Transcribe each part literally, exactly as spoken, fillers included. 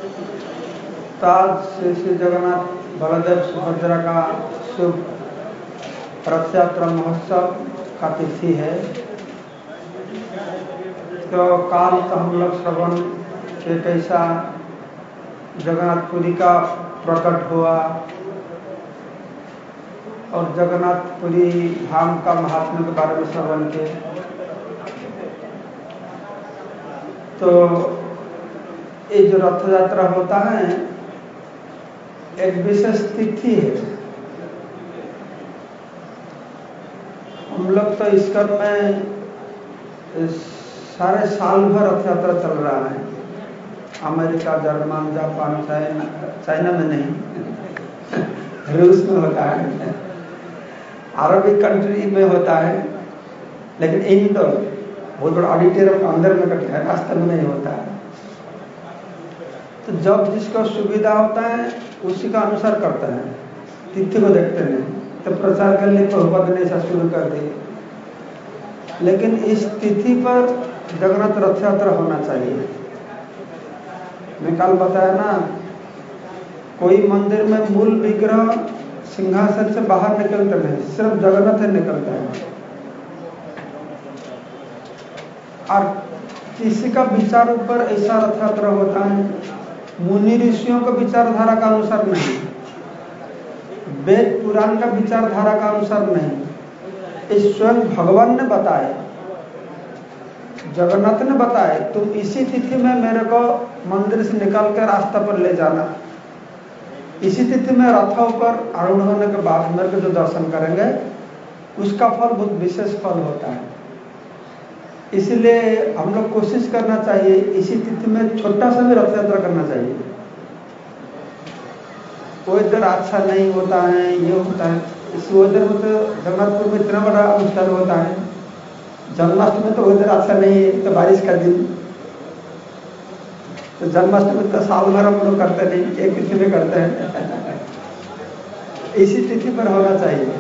तो आज श्री श्री जगन्नाथ बलदेव सुभद्रा का शुभ रथ यात्रा महोत्सव का तिथि है। तो काल तो हम लोग श्रवण के कैसा जगन्नाथपुरी का प्रकट हुआ और जगन्नाथपुरी धाम का महात्म्य के बारे में श्रवण के। तो ये जो रथ यात्रा होता है एक विशेष तिथि है। हम लोग तो इसकर में सारे साल भर रथ यात्रा चल रहा है। America, German, Japan, China China में नहीं रूस में होता है, अरबिक कंट्री में होता है, लेकिन इंडोर बहुत बड़ा ऑडिटोरियम के अंदर में करता है, रास्ते में नहीं होता है। तो जब जिसका सुविधा होता है उसी का अनुसार करता है, तिथि को देखते नहीं। तो प्रचार के लिए प्रभुपाद ने ऐसा शुरू कर दी। लेकिन इस तिथि पर जगन्नाथ रथ यात्रा होना चाहिए। मैं कल बताया ना, कोई मंदिर में मूल विग्रह सिंहासन से बाहर निकलते नहीं, सिर्फ जगन्नाथ ही निकलता है। और किसी का विचार ऊपर ऐसा रथ यात्रा होता है, मुनि ऋषियों का विचारधारा का अनुसार नहीं, वेद पुराण का विचारधारा का अनुसार नहीं। इस स्वयं भगवान ने बताया, जगन्नाथ ने बताया, तुम इसी तिथि में मेरे को मंदिर से निकाल कर रास्ता पर ले जाना। इसी तिथि में रथों पर आरूढ़ होने के बाद मेरे को जो दर्शन करेंगे उसका फल बहुत विशेष फल होता है। इसलिए हम लोग कोशिश करना चाहिए इसी तिथि में छोटा सा भी रथ यात्रा करना चाहिए। वेदर अच्छा नहीं होता है, ये होता है। इस वेदर में तो जगन्नाथपुर में इतना बड़ा अनुष्ठान होता है। जन्माष्टमी में तो वेदर अच्छा नहीं है, तो बारिश का दिन। तो जन्माष्टमी तो साल भर हम लोग करते नहीं, एक तिथि में करते हैं। इसी तिथि पर होना चाहिए।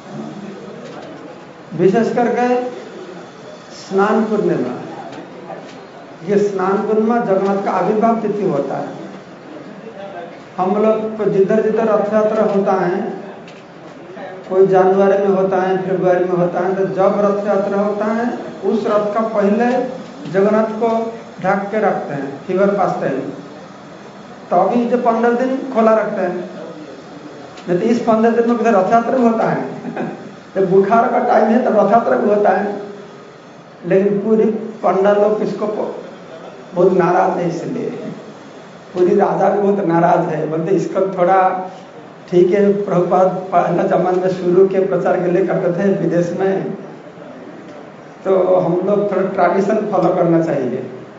विशेष करके स्नान पूर्णिमा, ये स्नान पूर्णिमा जगन्नाथ का आविर्भाव तिथि होता है। हम लोग जिधर जिधर रथ यात्रा होता है, कोई जनवरी में होता है, फरवरी में होता है, तो जब रथ यात्रा होता है उस रथ का पहले जगन्नाथ को ढक के रखते हैं, फीवर पासते हैं। तो अभी जो पंद्रह दिन खोला रखते हैं, नहीं तो इस पंद्रह दिन में किधर रथ यात्रा भी होता है। जब बुखार का टाइम है तब रथ यात्रा भी होता है। लेकिन पूरी पंडा लोग इसको बहुत नाराज है, इसलिए पूरी राजा भी बहुत नाराज है। बोलते इसको थोड़ा ठीक है, प्रभुपाद पहला जमाने में शुरू के प्रचार के लिए करते थे विदेश में, तो हम लोग थोड़ा ट्रेडिशन फॉलो करना चाहिए।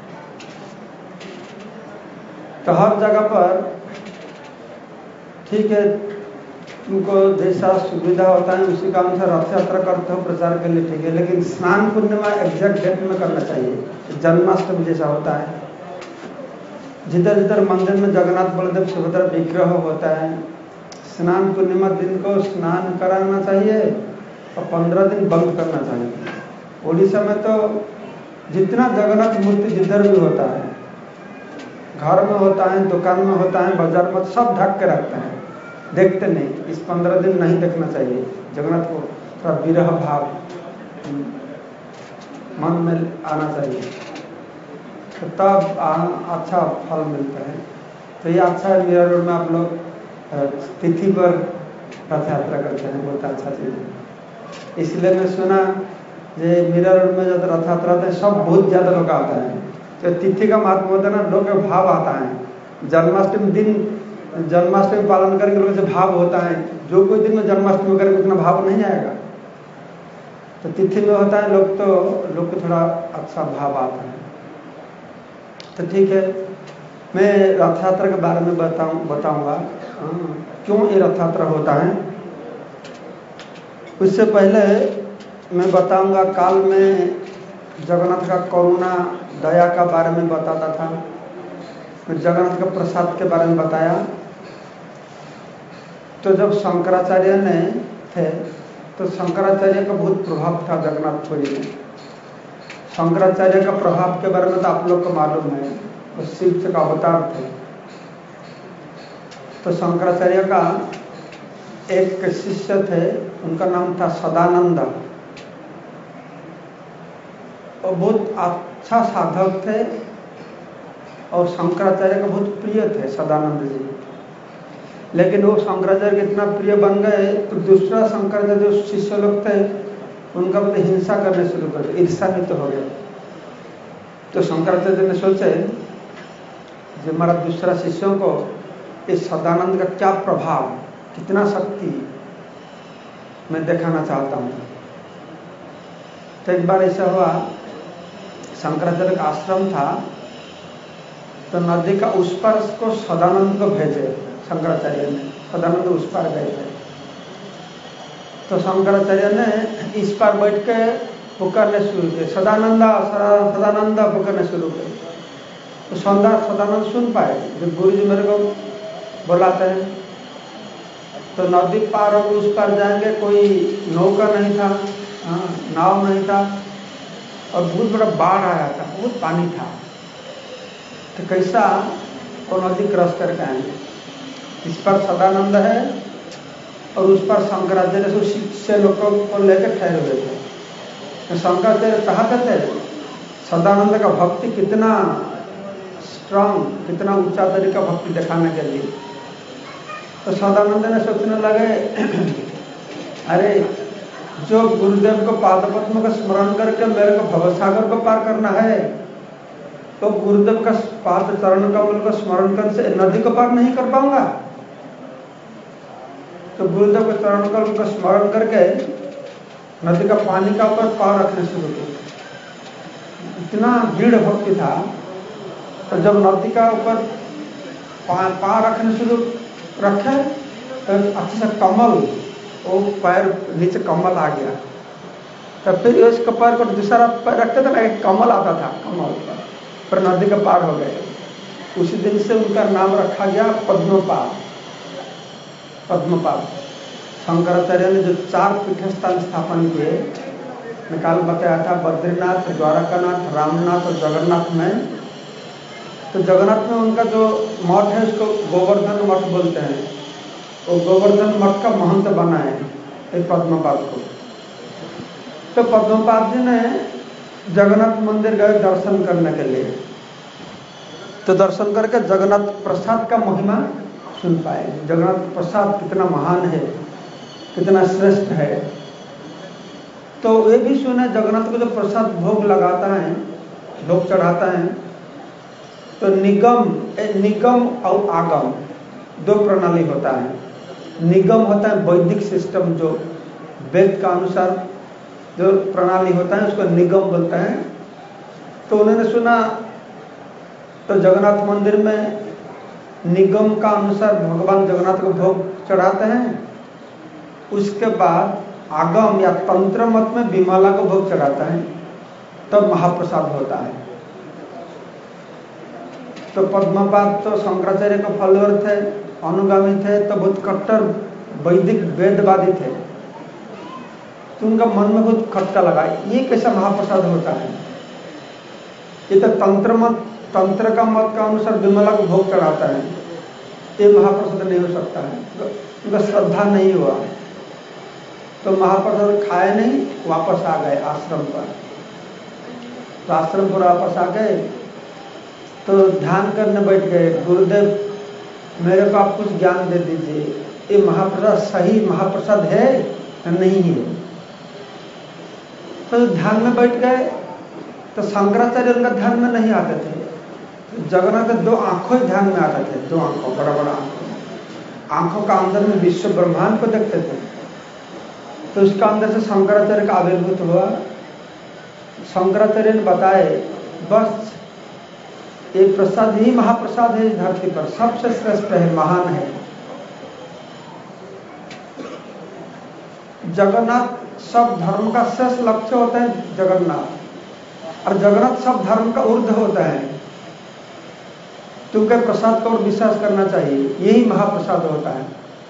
तो हर जगह पर ठीक है, तुमको जैसा सुविधा होता है उसी का अनुसार रथ यात्रा करते हो प्रचार के लिए, ठीक है। लेकिन स्नान पूर्णिमा एग्जैक्ट डेट में करना चाहिए। जन्माष्टमी जैसा होता है, जिधर जिधर मंदिर में जगन्नाथ बलदेव सुभद्रा विग्रह होता है, स्नान पूर्णिमा दिन को स्नान कराना चाहिए और पंद्रह दिन बंद करना चाहिए। उड़ीसा में तो जितना जगन्नाथ मूर्ति जिधर भी होता है, घर में होता है, दुकान में होता है, बाजार में, सब ढक के रखते हैं, देखते नहीं। इस पंद्रह दिन नहीं देखना चाहिए जगन्नाथ को, थोड़ा विरह भाव मन में आना चाहिए, तो तब अच्छा फल मिलता है। तो ये अच्छा है, मीरा रोड में आप लोग तिथि पर रथ यात्रा करते हैं, बहुत अच्छा चीज़ है। इसलिए मैं सुना ये मीरा रोड में जब रथ यात्रा होता है सब बहुत ज़्यादा लोग आता है। तो तिथि का महत्व होता है ना, लोग का भाव आता है। जन्माष्टमी दिन जन्माष्टमी पालन करके लोगों से भाव होता है, जो कोई दिन में जन्माष्टमी करके उतना भाव नहीं आएगा। तो तिथि में होता है लोग, तो लोग को थोड़ा अच्छा भाव आता है। तो ठीक है, मैं रथ यात्रा के बारे में बताऊं बताऊंगा क्यों ये रथ यात्रा होता है। उससे पहले मैं बताऊंगा, काल में जगन्नाथ का करुणा दया का बारे में बताता था, फिर जगन्नाथ का प्रसाद के बारे में बताया। तो जब शंकराचार्य ने थे, तो शंकराचार्य का बहुत प्रभाव था जगन्नाथपुरी में। शंकराचार्य का प्रभाव के बारे में तो आप लोग को मालूम है, वो शिव का अवतार थे। तो शंकराचार्य का एक शिष्य थे, उनका नाम था सदानंद। और बहुत अच्छा साधक थे और शंकराचार्य का बहुत प्रिय थे सदानंद जी। लेकिन वो शंकराचार्य के इतना प्रिय बन गए तो दूसरा शंकराचार्य जो शिष्य लोग थे उनका मतलब हिंसा करने शुरू कर दिया, ईर्ष्यान्वित हो गए। तो शंकराचार्य ने सोचे जो हमारा दूसरा शिष्यों को इस सदानंद का क्या प्रभाव, कितना शक्ति मैं दिखाना चाहता हूँ। तो एक बार ऐसा हुआ, शंकराचार्य का आश्रम था, तो नदी का उस पार को सदानंद को भेजे शंकराचार्य ने। सदानंद उस पार गए थे, तो शंकराचार्य ने इस पार बैठ के पुकारने शुरू किए, सदानंदा सदानंदा पुकारने शुरू किए। तो सौंदा सदानंद सुन पाए, जब गुरु जी मेरे को बुलाते हैं। तो नदी पार हो उस पार जाएंगे, कोई नौका नहीं था, हाँ नाव नहीं था, और बहुत बड़ा बाढ़ आया था, बहुत पानी था। तो कैसा वो नदी क्रॉस करके आएंगे। इस पर सदानंद है और उस पर शंकराचार्य से शिष्य लोगों को लेकर ठहरे हुए थे। तो शंकराचार्य चाहते थे सदानंद का भक्ति कितना स्ट्रांग, कितना ऊंचा तरीका भक्ति दिखाने के लिए। तो सदानंद ने सोचने लगे अरे जो गुरुदेव को पादपद्म का स्मरण करके मेरे को भवसागर को पार करना है, तो गुरुदेव का पाद चरण कमल को स्मरण करने से नदी को पार नहीं कर पाऊंगा। तो गुरुदेव के चरण कमल को स्मरण करके नदी का पानी का ऊपर पार रखने शुरू किया। इतना दृढ़ भक्ति था। तो जब नदी का ऊपर पार रखने शुरू रखे तो अच्छे से कमल, वो पैर नीचे कमल आ गया। तो फिर उसके पैर को दूसरा पैर रखते थे ना, एक कमल आता था, कमल पर, पर नदी का पार हो गए। उसी दिन से उनका नाम रखा गया पद्मपाद। पद्मपाद शंकराचार्य ने जो चार पीठस्थान स्थापन किए, मैं कल बताया था, बद्रीनाथ, द्वारकानाथ, रामनाथ और जगन्नाथ में। तो जगन्नाथ में उनका जो मठ है उसको गोवर्धन मठ बोलते हैं। वो गोवर्धन मठ का महंत बना है एक पद्मपाद को। तो पद्मपाद जी ने जगन्नाथ मंदिर गए दर्शन करने के लिए। तो दर्शन करके जगन्नाथ प्रसाद का महिमा सुन पाए। जगन्नाथ प्रसाद कितना महान है, कितना श्रेष्ठ है। तो ये भी सुने जगन्नाथ को जो प्रसाद भोग लगाता है, लोग चढ़ाता है, तो निगम निगम और आगम दो प्रणाली होता है। निगम होता है वैदिक सिस्टम, जो वेद का अनुसार जो प्रणाली होता है उसको निगम बोलते हैं। तो उन्होंने सुना तो जगन्नाथ मंदिर में निगम का अनुसार भगवान जगन्नाथ को भोग चढ़ाते हैं। उसके बाद आगम या तंत्र मत में विमला को भोग चढ़ाता है, तब तो महाप्रसाद होता है। तो पद्मपाद तो शंकराचार्य के फॉलोअर थे, अनुगामी थे, तो बहुत कट्टर वैदिक वेदवादी थे। तो उनका मन में बहुत खटका लगा, ये कैसा महाप्रसाद होता है। ये तो तंत्र मत तंत्र का मत का अनुसार विमला को भोग चढ़ाता है, ये महाप्रसाद नहीं हो सकता है। तो उनका श्रद्धा नहीं हुआ, तो महाप्रसाद खाए नहीं, वापस आ गए आश्रम पर। तो आश्रम पर वापस आ गए तो ध्यान करने बैठ गए, गुरुदेव मेरे को आप कुछ ज्ञान दे दीजिए, ये महाप्रसाद सही महाप्रसाद है या नहीं है। तो ध्यान में बैठ गए। तो शंकराचार्य उनका ध्यान में नहीं आते थे। तो जगन्नाथ दो आंखों ही ध्यान में आते थे, दो आंखों, बड़ा बड़ा आंखों आंखों का अंदर में विश्व ब्रह्मांड को देखते थे। तो उसका अंदर से शंकराचार्य का आविर्भूत हुआ। शंकराचार्य ने बताए बस ये प्रसाद ही महाप्रसाद है, इस धरती पर सबसे श्रेष्ठ है, महान है। जगन्नाथ सब धर्म का श्रेष्ठ लक्ष्य होता है जगन्नाथ, और जगन्नाथ सब धर्म का ऊर्ध्व होता है। तुमके प्रसाद को और विश्वास करना चाहिए, यही महाप्रसाद होता है।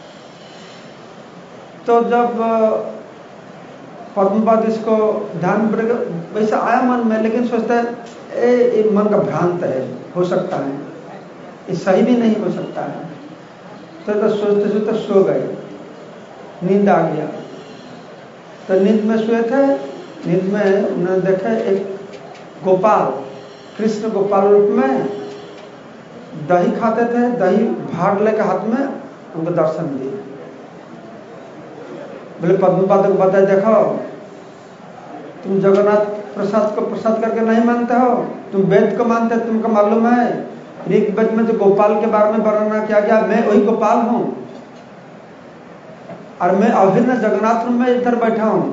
तो जब पद्मपाद इसको ध्यान पड़ेगा वैसा आया मन में, लेकिन सोचता है ए, ये मन का भ्रांत है, हो सकता है ये सही भी नहीं हो सकता है। तो, तो सोचते सोचते सो गए, नींद आ गया। तो नींद में सोए थे, नींद में उन्होंने देखा एक गोपाल, कृष्ण गोपाल रूप में दही खाते थे, दही भाग लेकर हाथ में उनको दर्शन दिए। बोले पद्मपाद को बताए, देखो तुम जगन्नाथ प्रसाद को प्रसाद करके नहीं मानते हो, तुम वेद को मानते, तुमको मालूम है ऋग वेद में जो गोपाल के बारे में वर्णना किया गया, मैं वही गोपाल हूं और मैं अभिन्न जगन्नाथ में इधर बैठा हूं।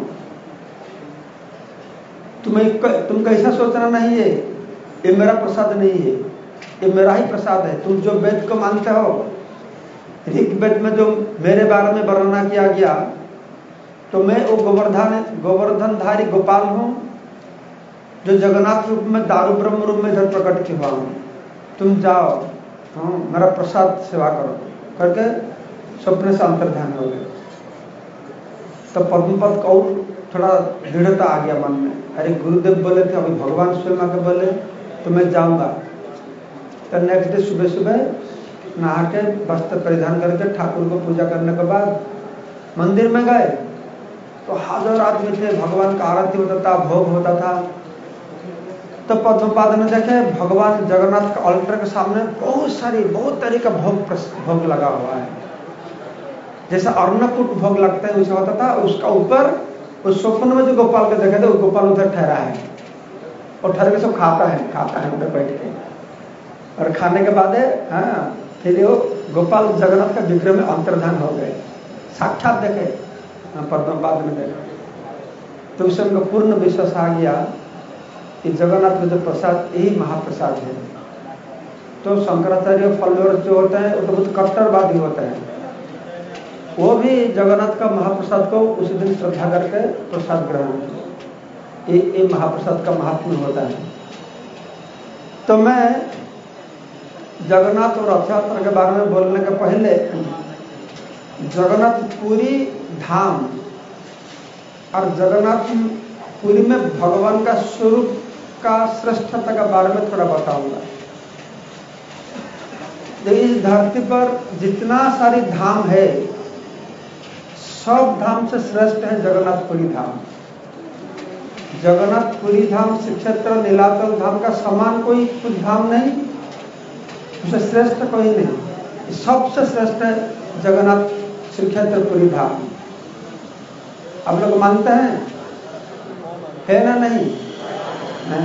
तुम्हें तुम कैसा सोचना नहीं है, ये मेरा प्रसाद नहीं है, ये मेरा ही प्रसाद है। तुम जो वेद को मानते हो, ऋग वेद में जो मेरे बारे में वर्णना किया गया, तो मैं वो गोवर्धन गोवर्धनधारी गोपाल हूं जो जगन्नाथ रूप में दारू ब्रह्म रूप में इधर प्रकट हुआ हूं। तुम जाओ, हाँ मेरा प्रसाद सेवा करो करके स्वप्न से अंतर्ध्यान हो गए। तो पद्मपद को थोड़ा दृढ़ता आ गया मन में, अरे गुरुदेव बोले थे, अभी भगवान स्वयं आके बोले तो मैं जाऊंगा। तो नेक्स्ट डे सुबह सुबह नहा के वस्त्र परिधान करके ठाकुर को पूजा करने के बाद मंदिर में गए तो हजार आदमी थे, भगवान का आरती होता था, भोग होता था। तो पद्मपाद ने देखे भगवान जगन्नाथ का ऑल्टर के सामने बहुत सारी बहुत तरह का भोग भोग लगा हुआ है, जैसा अन्नकूट भोग लगता है वैसा होता था। उसका ऊपर उस स्वप्न में जो गोपाल को देखे थे, वो गोपाल उधर ठहरा है और ठहर के सब खाता है खाता है उधर बैठ के। और खाने के बाद हाँ फिर वो गोपाल जगन्नाथ का विग्रह में अंतर्धान हो गए, साक्षात देखे पद्मपाद में देखा। तो उससे उनको पूर्ण विश्वास आ गया कि जगन्नाथ का जो प्रसाद यही महाप्रसाद है। तो शंकराचार्य फॉलोअर्स जो होते हैं वो तो बहुत कट्टरवादी होते हैं, वो भी जगन्नाथ का महाप्रसाद को उस दिन श्रद्धा करके प्रसाद ग्रहण किया। ये महाप्रसाद का महात्म्य होता है। तो मैं जगन्नाथ और रथ यात्रा के बारे में बोलने के पहले जगन्नाथपुरी धाम और जगन्नाथपुरी में भगवान का स्वरूप का श्रेष्ठता के बारे में थोड़ा बताऊंगा। इस धरती पर जितना सारी धाम है, सब धाम से श्रेष्ठ है जगन्नाथपुरी धाम। जगन्नाथपुरी धाम, श्री क्षेत्र नीलाचल धाम का समान कोई कुछ धाम नहीं, उससे श्रेष्ठ कोई नहीं, सबसे श्रेष्ठ है जगन्नाथ श्री क्षेत्रपुरी धाम। आप लोग मानते हैं, है ना? नहीं है?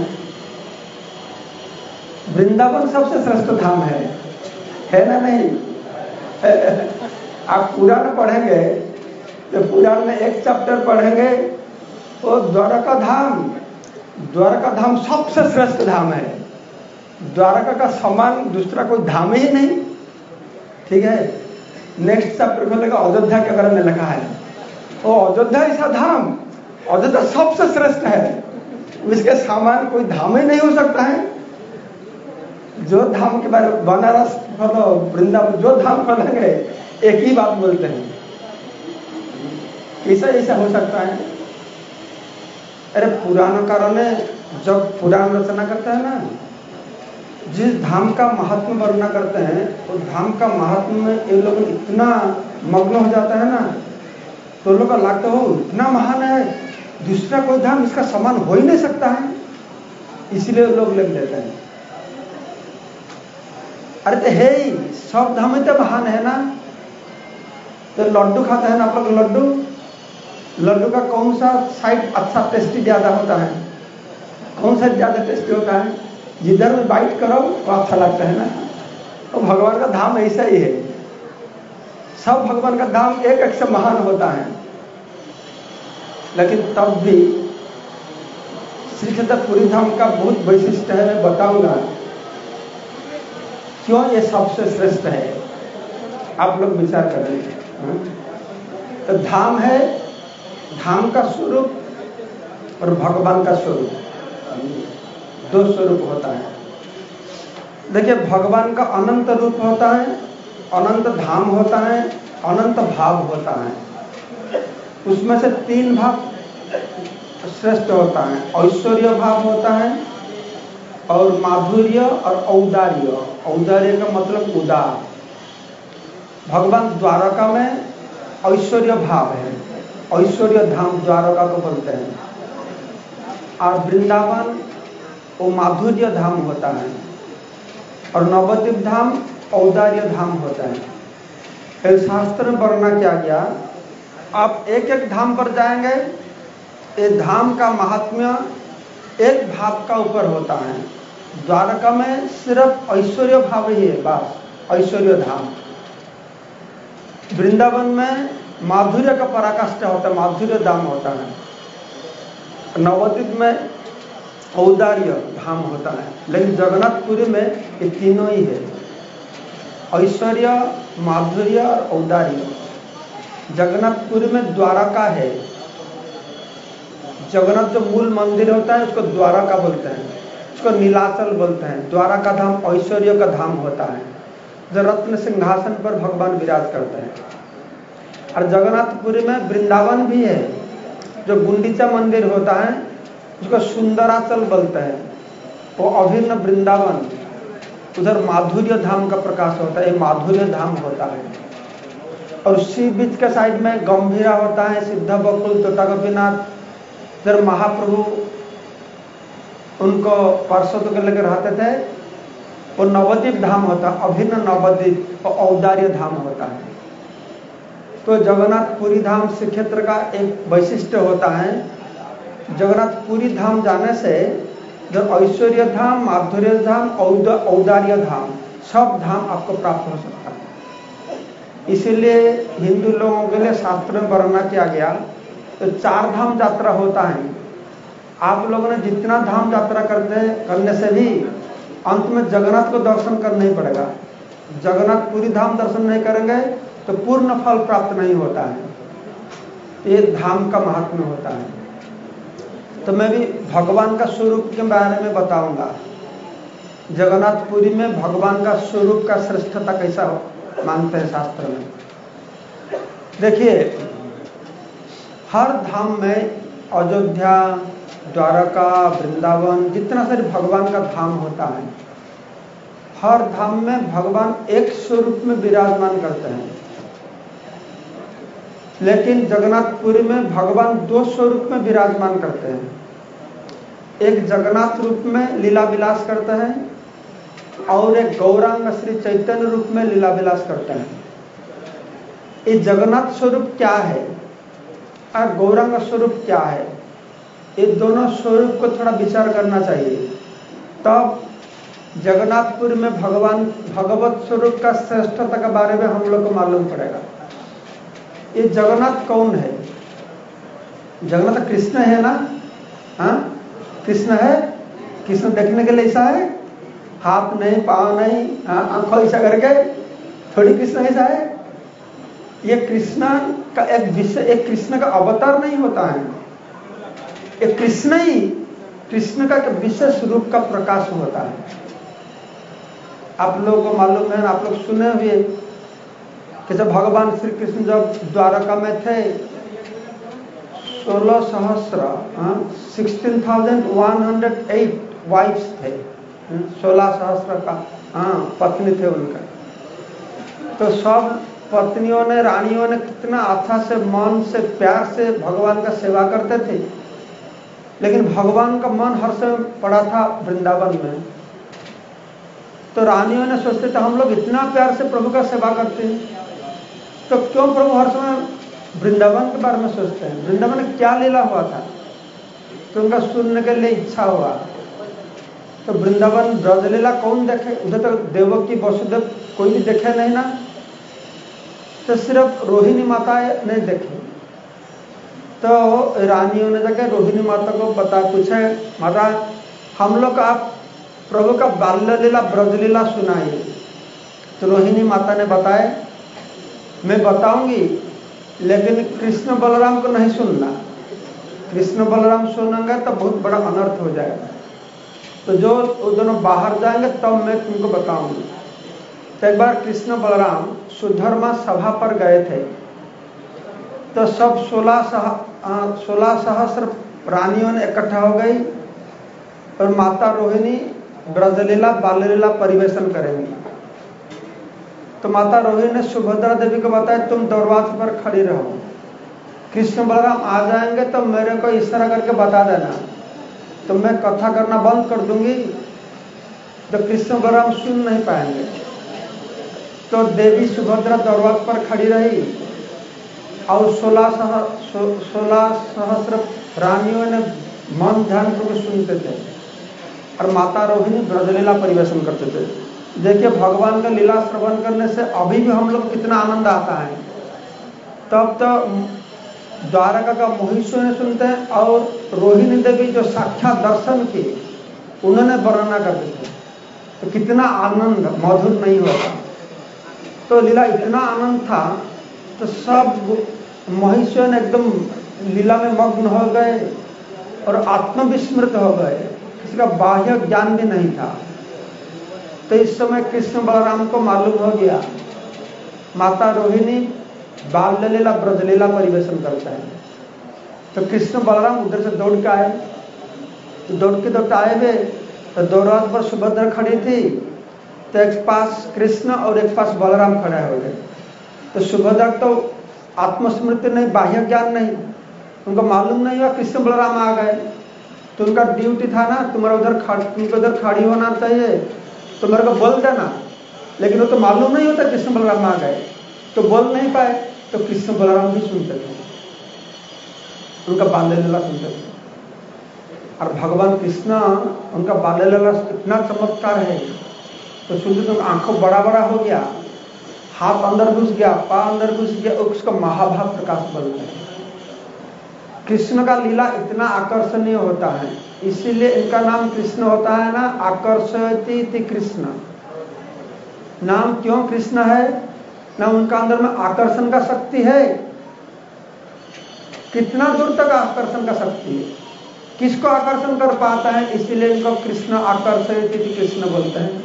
वृंदावन सबसे श्रेष्ठ धाम है, है ना? नहीं है? आप पुराण पढ़ेंगे तो पुराण में एक चैप्टर पढ़ेंगे, वो द्वारका धाम, द्वारका धाम सबसे श्रेष्ठ धाम है। द्वारका का समान दूसरा कोई धाम ही नहीं, ठीक है। नेक्स्ट चैप्टर खोलेगा, अयोध्या के बारे में लिखा है, वो अयोध्या ऐसा धाम, अयोध्या सबसे श्रेष्ठ है, उसके समान कोई धाम ही नहीं हो सकता है। जो धाम के बारे में बनारस खोलो, वृंदावन, जो धाम खोलेंगे एक ही बात बोलते हैं, कैसा ऐसा हो सकता है? अरे पुराणकारों ने जब पुराण रचना करते हैं ना, जिस धाम का महात्म्य वर्णना करते हैं, उस धाम का महात्म्य में ये लोग इतना मग्न हो जाता है ना, तो लोग का लगता हो इतना महान है, दूसरा कोई धाम इसका समान हो ही नहीं सकता है, इसलिए लोग लिख देते हैं। अरे तो है ही, सब धाम ही तो महान है ना। तो लड्डू खाते हैं ना आप लोग, लड्डू लड्डू का कौन सा साइड अच्छा टेस्टी ज्यादा होता है? कौन सा ज्यादा टेस्टी होता है? जिधर में बाइट करो वो अच्छा लगता है ना। तो भगवान का धाम ऐसा ही है, सब भगवान का धाम एक एक से महान होता है, लेकिन तब भी श्री क्षेत्रपुरी धाम का बहुत वैशिष्ट है, मैं बताऊंगा क्यों ये सबसे श्रेष्ठ है। आप लोग विचार करेंगे। तो धाम है, धाम का स्वरूप और भगवान का स्वरूप, दो स्वरूप होता है। देखिए, भगवान का अनंत रूप होता है, अनंत धाम होता है, अनंत भाव होता है। उसमें से तीन भाव श्रेष्ठ होता है, ऐश्वर्य भाव होता है और माधुर्य और औदार्य। औदार्य का मतलब उदार। भगवान द्वारका में ऐश्वर्य भाव है, ऐश्वर्य धाम द्वारका को बोलते हैं। और वृंदावन वो माधुर्य धाम होता है, और नवद्वीप धाम औदार्य धाम होता है। इस शास्त्र में वर्णना किया गया, आप एक एक धाम पर जाएंगे, ये धाम का महात्म्य एक भाव का ऊपर होता है। द्वारका में सिर्फ ऐश्वर्य भाव ही है, बस ऐश्वर्य धाम। वृंदावन में माधुर्य का पराकाष्ठा होता है, माधुर्य धाम होता है। नवद्वीप में औदार्य धाम होता है। लेकिन जगन्नाथपुरी में ये तीनों ही है, ऐश्वर्य, माधुर्य और औदार्य। जगन्नाथपुरी में द्वारका है, जगन्नाथ जो मूल मंदिर होता है उसको द्वारका बोलते हैं, उसको नीलाचल बोलते हैं। द्वारका धाम ऐश्वर्य का धाम होता है, जो रत्न सिंहासन पर भगवान विराज करते हैं। और जगन्नाथपुरी में वृंदावन भी है, जो गुंडीचा मंदिर होता है उसको सुंदराचल बोलते हैं, वो अभिन्न वृंदावन, उधर माधुर्य धाम का प्रकाश होता है, ये माधुर्य धाम होता है। और उसी बीच के साइड में गंभीरा होता है, सिद्ध बकुल, तोता गोपीनाथ, जब महाप्रभु उनको पार्षदों के लेकर रहते थे, वो नवद्वीप धाम होता है, अभिन्न नवद्वीप और औदार्य धाम होता है। तो जगन्नाथपुरी धाम श्री क्षेत्र का एक वैशिष्ट्य होता है। जगन्नाथपुरी धाम जाने से जो ऐश्वर्य धाम, माधुर्य धाम, औदार्य धाम, सब धाम आपको प्राप्त हो सकता है। इसीलिए हिंदू लोगों के लिए शास्त्र में वर्णना किया गया, तो चार धाम यात्रा होता है। आप लोगों ने जितना धाम यात्रा करते करने से भी अंत में जगन्नाथ को दर्शन करना ही पड़ेगा। जगन्नाथपुरी धाम दर्शन नहीं करेंगे तो पूर्ण फल प्राप्त नहीं होता है। ये धाम का महात्म्य होता है। तो मैं भी भगवान का स्वरूप के बारे में बताऊंगा। जगन्नाथपुरी में भगवान का स्वरूप का श्रेष्ठता कैसा हो मानते हैं शास्त्र में। देखिए, हर धाम में अयोध्या, द्वारका, वृंदावन, जितना सारे भगवान का धाम होता है, हर धाम में भगवान एक स्वरूप में विराजमान करते हैं। लेकिन जगन्नाथपुरी में भगवान दो स्वरूप में विराजमान करते हैं। एक जगन्नाथ रूप में लीला विलास करते हैं, और एक गौरांग श्री चैतन्य रूप में लीला विलास करते हैं। ये जगन्नाथ स्वरूप क्या है और गौरांग स्वरूप क्या है, ये दोनों स्वरूप को थोड़ा विचार करना चाहिए। तब जगन्नाथपुर में भगवान भगवत स्वरूप का श्रेष्ठता के बारे में हम लोग को मालूम पड़ेगा। ये जगन्नाथ कौन है? जगन्नाथ कृष्ण है ना? हाँ, कृष्ण है। कृष्ण देखने के लिए ऐसा है, हाथ नहीं, पाँव नहीं, आंखों ऐसा करके थोड़ी कृष्ण ऐसा है। ये कृष्ण का एक विषय, एक कृष्ण का अवतार नहीं होता है, एक कृष्ण ही कृष्ण का विशेष रूप का प्रकाश होता है। आप लोगों को मालूम है, आप लोग सुने हुए कि जब भगवान श्री कृष्ण जब द्वारका में थे, सोलह सहस्त्र sixteen thousand one hundred eight wifes थे, सोलह सहस्त्र का हाँ पत्नी थे उनका। तो सब पत्नियों ने, रानियों ने कितना अच्छा से, मन से, प्यार से भगवान का सेवा करते थे। लेकिन भगवान का मन हर समय पड़ा था वृंदावन में। तो रानियों ने सोचते थे हम लोग इतना प्यार से प्रभु का सेवा करते हैं, तो क्यों प्रभु हर समय वृंदावन के बारे में सोचते हैं? वृंदावन में क्या लीला हुआ था? तो उनका सुनने के लिए इच्छा हुआ। तो वृंदावन ब्रजलीला कौन देखे? उधर तक देवकी वसुदेव कोई भी देखे नहीं ना, तो सिर्फ रोहिणी माता ने देखे। तो रानियों ने जाकर रोहिणी माता को बता पूछे, माता हम लोग आप प्रभु का बाल्य लीला ब्रजलीला सुनाइए। तो रोहिणी माता ने बताए, मैं बताऊंगी लेकिन कृष्ण बलराम को नहीं सुनना, कृष्ण बलराम सुनेंगे तो बहुत बड़ा अनर्थ हो जाएगा। तो जो वो दोनों बाहर जाएंगे तब मैं तुमको बताऊंगी। तो एक बार कृष्ण बलराम सुधर्मा सभा पर गए थे। तो सब सोलह सह सोलह सहस्त्र रानियों ने इकट्ठा हो गई और माता रोहिणी ब्रजलीला बाल्यलीला परिवेशन करेंगी। तो माता रोहिणी ने सुभद्रा देवी को बताया तुम दरवाजे पर खड़ी रहो, कृष्ण बलराम आ जाएंगे तो मेरे को इशारा करके बता देना, तो मैं कथा करना बंद कर दूंगी, तो कृष्ण बलराम सुन नहीं पाएंगे। तो देवी सुभद्रा दरवाजे पर खड़ी रही और सोलह सह सोलह सहस्र रानियों ने मन ध्यान करके सुनते थे और माता रोहिणी ब्रजलीला परिवेशन करते थे। देखिए भगवान का लीला श्रवण करने से अभी भी हम लोग कितना आनंद आता है। तब तो द्वारका का महिषी ने सुनते हैं और रोहिणी देवी जो साक्षात दर्शन की उन्होंने वर्णना करते थे, तो कितना आनंद मधुर नहीं होता। तो लीला इतना आनंद था तो सब महिषी ने एकदम लीला में मग्न हो गए और आत्मविस्मृत हो गए, किसी का बाह्य ज्ञान भी नहीं था। तो इस समय कृष्ण बलराम को मालूम हो गया माता रोहिणी बाल लीला ब्रजलीला परिवेशन करता है। तो कृष्ण बलराम उधर से दौड़ के आए, तो दौड़ के दौड़ आए वे तो दौरान पर सुभद्रा खड़ी थी, तो एक पास कृष्ण और एक पास बलराम खड़े हो गए। तो सुभद्रा तो आत्मस्मृति नहीं, बाह्य ज्ञान नहीं, उनको मालूम नहीं हुआ कृष्ण बलराम आ गए। तो उनका ड्यूटी था ना तुम्हारा उधर तुमको उधर खड़ी होना चाहिए, तो मेरे को बोल देना, लेकिन वो तो मालूम नहीं होता कृष्ण बलराम आ गए, तो बोल नहीं पाए। तो कृष्ण बलराम भी सुनते थे, उनका बाल्य लीला सुनते थे। और भगवान कृष्ण उनका बाल्य लीला इतना चमत्कार है, तो सुनते तो आंखों बड़ा बड़ा हो गया, हाथ अंदर घुस गया, पाँव अंदर घुस गया, उसका महाभाव प्रकाश बोलते हैं। कृष्ण का लीला इतना आकर्षणीय होता है, इसीलिए इनका नाम कृष्ण होता है ना, आकर्षयति इति कृष्ण। नाम क्यों कृष्ण है ना, उनका अंदर में आकर्षण का शक्ति है। कितना दूर तक आकर्षण का शक्ति है, किसको आकर्षण कर पाता है, इसीलिए इनको कृष्ण आकर्षयति इति कृष्ण बोलते हैं।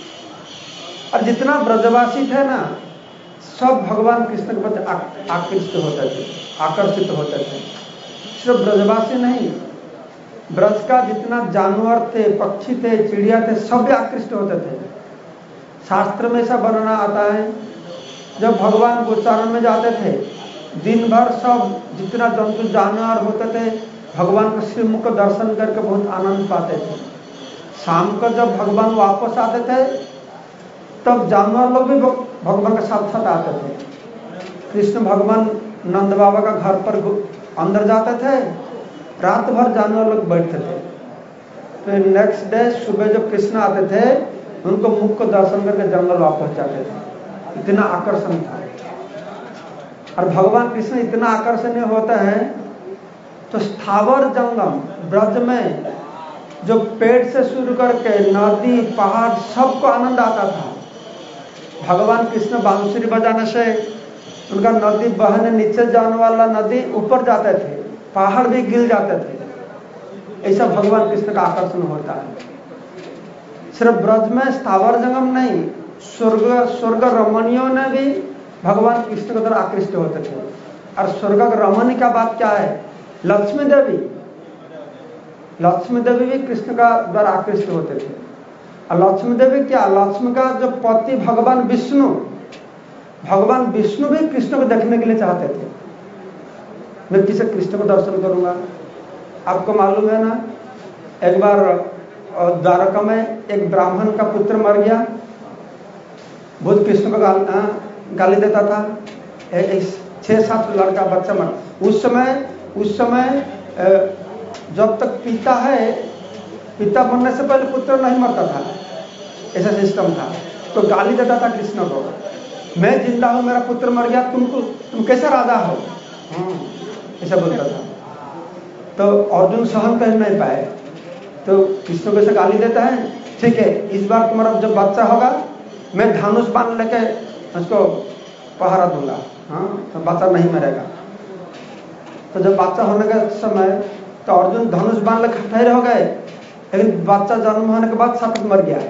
और जितना ब्रजवासी थे ना सब भगवान कृष्ण के प्रति आकृष्ट होते थे, आकर्षित होते थे। सिर्फ ब्रजवासी नहीं, ब्रज का जितना जानवर थे, पक्षी थे, चिड़िया थे, सब आकृष्ट होते थे। शास्त्र में ऐसा वर्णना आता है, जब भगवान गोचारण में जाते थे दिन भर सब जितना जंतु जानवर होते थे भगवान के श्रीमुख को दर्शन करके बहुत आनंद पाते थे। शाम को जब भगवान वापस आते थे तब जानवर लोग भी भगवान के साथ साथ आते थे। कृष्ण भगवान नंद बाबा का घर पर अंदर जाते थे, रात भर जानवर लोग बैठते थे। फिर नेक्स्ट डे सुबह जब कृष्ण आते थे उनको मुख को दर्शन करके जंगल वापस जाते थे। इतना आकर्षण था। और भगवान कृष्ण इतना आकर्षणीय होता है तो स्थावर जंगम ब्रज में जो पेड़ से शुरू करके नदी पहाड़ सबको आनंद आता था। भगवान कृष्ण बांसुरी बजाने से उनका नदी बहने, नीचे जाने वाला नदी ऊपर जाते थे, पहाड़ भी गिर जाते थे। ऐसा भगवान कृष्ण का आकर्षण होता है। सिर्फ ब्रज में स्थावर जंगम नहीं, स्वर्ग स्वर्ग रमणियों ने भी भगवान कृष्ण की तरफ आकृष्ट होते थे। और स्वर्ग रमणी का बात क्या है, लक्ष्मी देवी लक्ष्मी देवी भी कृष्ण का द्वारा आकृष्ट होते थे। और लक्ष्मी देवी क्या, लक्ष्मी का जो पति भगवान विष्णु, भगवान विष्णु भी कृष्ण को देखने के लिए चाहते थे। मैं किसे कृष्ण को दर्शन करूंगा। आपको मालूम है ना, एक बार द्वारका में एक ब्राह्मण का पुत्र मर गया, बुद्ध कृष्ण को गाल, गाली देता था। छह सात लड़का बच्चा मर। उस समय उस समय जब तक पिता है, पिता बनने से पहले पुत्र नहीं मरता था, ऐसा सिस्टम था। तो गाली देता था कृष्ण को, मैं जिंदा हूं, मेरा पुत्र मर गया, तुमको तुम कैसा राजा हो, ऐसा बोलता था। तो अर्जुन सहन कर नहीं पाए, तो कृष्ण को ऐसे गाली देता है, ठीक है इस बार तुम्हारा जब बच्चा होगा मैं धनुष बाण लेके उसको पहरा दूंगा, हाँ तो बच्चा नहीं मरेगा। तो जब बच्चा होने का समय तो अर्जुन धनुष बाण लेकर ठहरे हो गए, लेकिन बच्चा जन्म होने के बाद सतत मर गया।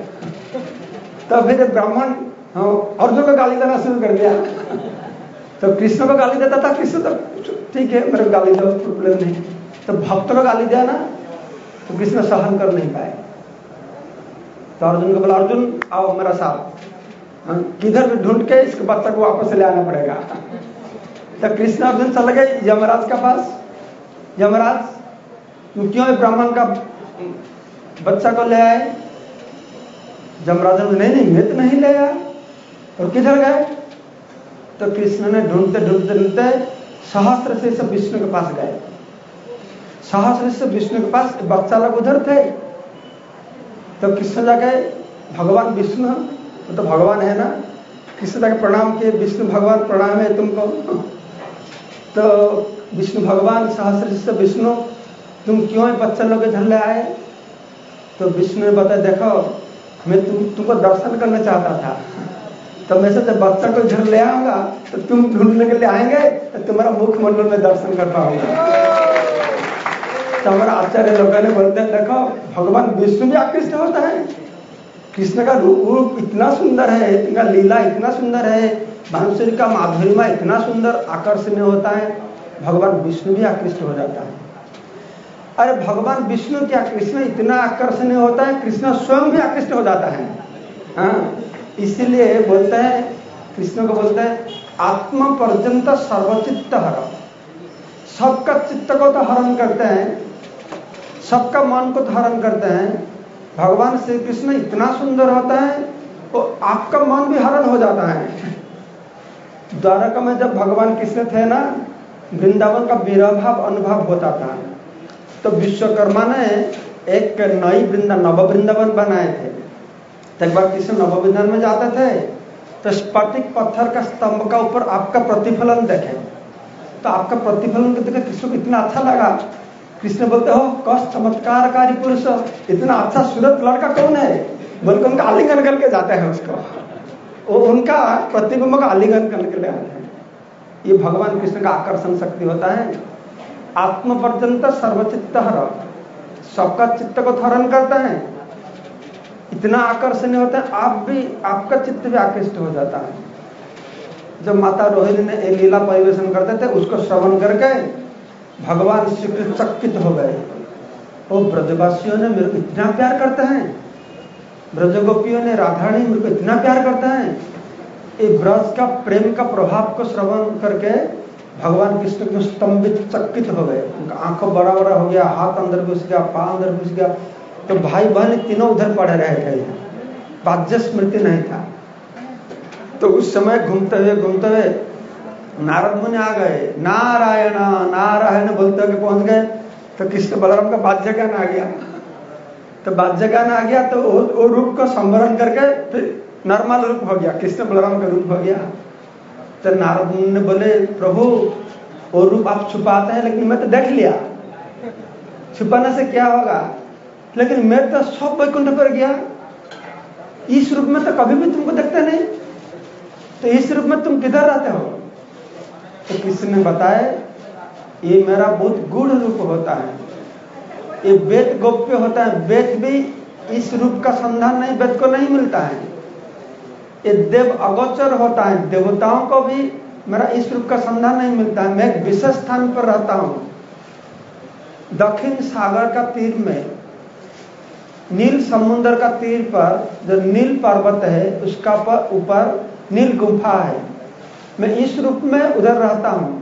तो फिर ब्राह्मण अर्जुन को गाली देना शुरू कर दिया। तो कृष्ण को गाली देता था, कृष्ण तो ठीक है मेरे को गाली दो, प्रॉब्लम नहीं। तो भक्त को गाली दिया ना, तो कृष्ण सहन कर नहीं पाए। तो अर्जुन को बोला, अर्जुन आओ मेरा साथ। किधर भी ढूंढ के इसके बच्चा को वापस ले आना पड़ेगा। तो कृष्ण अर्जुन चले गए यमराज के पास। यमराज तुम क्यों ब्राह्मण का बच्चा को ले आए? यमराज ने नहीं नहीं मैं तो नहीं ले आया। और किधर गए? तो कृष्ण ने ढूंढते ढूंढते ढूंढते सहस्त्र से सब विष्णु के पास गए। सहस्त्र से विष्णु के पास बच्चा लोग उधर थे। तो कृष्ण जाके भगवान विष्णु तो भगवान है ना, कृष्ण जाके प्रणाम किए, विष्णु भगवान प्रणाम है तुमको। तो विष्णु भगवान सहस्त्र से विष्णु तुम क्यों बच्चा लोग इधर ले आए? तो विष्णु ने बताया देखो मैं तुम तुमको दर्शन करना चाहता था, तो मैं से जब बच्चा को इधर ले आऊंगा तो तुम ढूंढने के लिए आएंगे तो तुम्हारा मुखमंडल में दर्शन कर पाऊंगा। तो हमारा आचार्य लोगों ने बोलते हैं देखो भगवान विष्णु भी आकृष्ट होता है। कृष्ण का रूप इतना सुंदर है, इनका लीला इतना सुंदर है, बांसुरी का माधुर्यमा इतना सुंदर आकर्षणीय होता है, भगवान विष्णु भी आकृष्ट हो जाता है। अरे भगवान विष्णु क्या कृष्ण इतना आकर्षणीय होता है, कृष्ण स्वयं भी आकृष्ट हो जाता है। हाँ, इसीलिए बोलते हैं कृष्ण को बोलते हैं आत्म पर्यंत सर्वचित्त हर। सबका चित्त को तो हरण करते हैं, सबका मन को धारण करते हैं। भगवान श्री कृष्ण इतना सुंदर होता है तो आपका मन भी हरण हो जाता है। द्वारका में जब भगवान कृष्ण थे ना, वृंदावन का विरह भाव अनुभव होता था। तो विश्वकर्मा ने एक नई वृंदा नव वृंदावन बनाए थे। तो एक बार कृष्ण नव वृंदावन में जाते थे तो स्फटिक पत्थर का स्तंभ का ऊपर आपका प्रतिफलन देखे। तो आपका प्रतिफलन को देखे कृष्ण को इतना अच्छा लगा। कृष्ण बोलते हो कौन चमत्कारकारी पुरुष, इतना अच्छा सूरत लड़का कौन है? बोलकर उनका आलिंगन करके जाते हैं उसको, वो उनका प्रतिबिंब का आलिंगन करके ले आते हैं। ये भगवान कृष्ण का आकर्षण शक्ति होता है। आत्म पर्यंत सर्वचित्त हर, सबका चित्त को धारण करता है, इतना आकर्षणीय होता है आप भी आपका चित्त भी आकृष्ट हो जाता है। जब माता रोहिणी ने एक लीला परिवेशन करते थे उसको श्रवण करके भगवान श्री कृष्ण चकित हो गए। वो ब्रजवासियों ने मेरे को इतना प्यार करते हैं, ब्रजगोपियों ने राधारानी मेरे को इतना प्यार करते हैं। ये ब्रज का प्रेम का प्रभाव को श्रवण करके भगवान कृष्ण को स्तंभित चकित हो गए। उनका आंखों बड़ा बड़ा हो गया, हाथ अंदर घुस गया, पाँव अंदर घुस गया। तो भाई बहन तीनों उधर पड़े रहे थे, बाह्य स्मृति नहीं था। तो उस समय घूमते हुए घूमते हुए नारद मुनि आ गए, नारायण नारायण बोलते हुए पहुंच गए। तो कृष्ण बलराम का बाह्य ज्ञान आ गया। तो बाह्य ज्ञान आ गया तो वो, वो रूप को संवरण करके फिर नॉर्मल रूप हो गया, कृष्ण बलराम का रूप हो गया। तो नारद मुनि ने बोले प्रभु वो रूप आप छुपाते हैं लेकिन मैं तो देख लिया, छुपाने से क्या होगा? लेकिन मैं तो सब वैकुंठ पर गया, इस रूप में तो कभी भी तुमको देखते नहीं, तो इस रूप में तुम किधर रहते हो? तो कृष्ण ने बताया ये मेरा बहुत गूढ़ रूप होता है, ये वेद गोप्य होता है। वेद भी इस रूप का संधान नहीं, वेद को नहीं मिलता है। ये देव अगोचर होता है, देवताओं को भी मेरा इस रूप का संधान नहीं मिलता है। मैं एक विशेष स्थान पर रहता हूं, दक्षिण सागर का तीर में, नील समुद्र का तीर पर जो नील पर्वत है उसका ऊपर नील गुफा है, मैं इस रूप में उधर रहता हूं।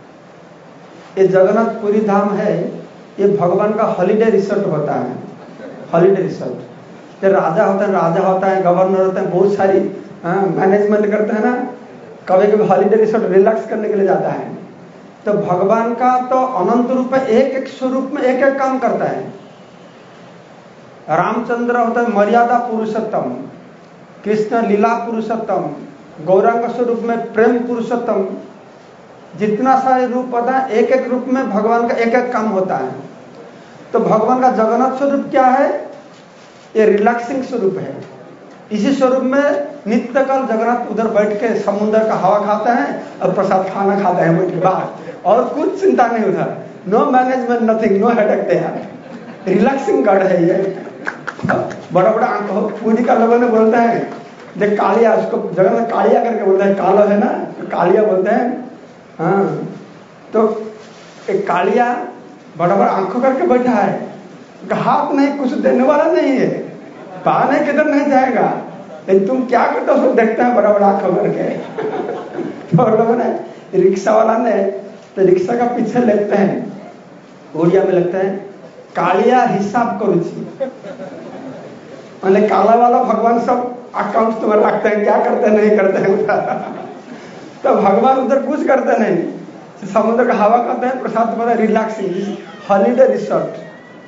ये जगन्नाथपुरी धाम है, ये भगवान का हॉलिडे रिसोर्ट होता है। हॉलिडे रिसोर्ट ये राजा होता है, राजा होता है, गवर्नर होता है, बहुत सारी मैनेजमेंट करते हैं ना, कभी कभी हॉलिडे रिसोर्ट रिलैक्स करने के लिए जाता है। तो भगवान का तो अनंत रूप है, एक एक स्वरूप में एक एक काम करता है। रामचंद्र होता है मर्यादा पुरुषोत्तम, कृष्ण लीला पुरुषोत्तम, गौरांग स्वरूप में प्रेम पुरुषोत्तम। जितना सारे रूप होता है एक एक रूप में भगवान का एक एक काम होता है। तो भगवान का जगन्नाथ स्वरूप क्या है? ये रिलैक्सिंग स्वरूप है। इसी स्वरूप में नित्य काल जगन्नाथ उधर बैठ के समुद्र का हवा खाता है और प्रसाद खाना खाता है बैठ के बाहर, और कुछ चिंता नहीं उधर, no management, nothing, no headache there. Relaxing God है ये। बड़ा बड़ा आंखों पूरी का लोगों ने बोलते हैं देख कालिया, उसको जगन्नाथ कालिया करके बोलते हैं, कालो है ना तो कालिया बोलते हैं। हाँ, तो एक कालिया बड़ा बड़ा आंखों करके बैठा है, हाथ नहीं, कुछ देने वाला नहीं है, पाने किधर नहीं जाएगा, तुम क्या करते हो? देखते हैं बड़ा बड़ा खबर के। तो लोगों ने रिक्शा वाला ने तो रिक्शा का पीछे लिखते हैं, उड़िया में लिखते हैं कालिया हिसाब करुची, मैंने काला वाला भगवान सब अकाउंट तुम्हारे रखते हैं, क्या करते नहीं करते हैं। तो भगवान उधर कुछ करते नहीं, समुद्र का हवा खाते हैं, प्रसाद बड़ा रिलैक्सिंग हॉलीडे रिसोर्ट,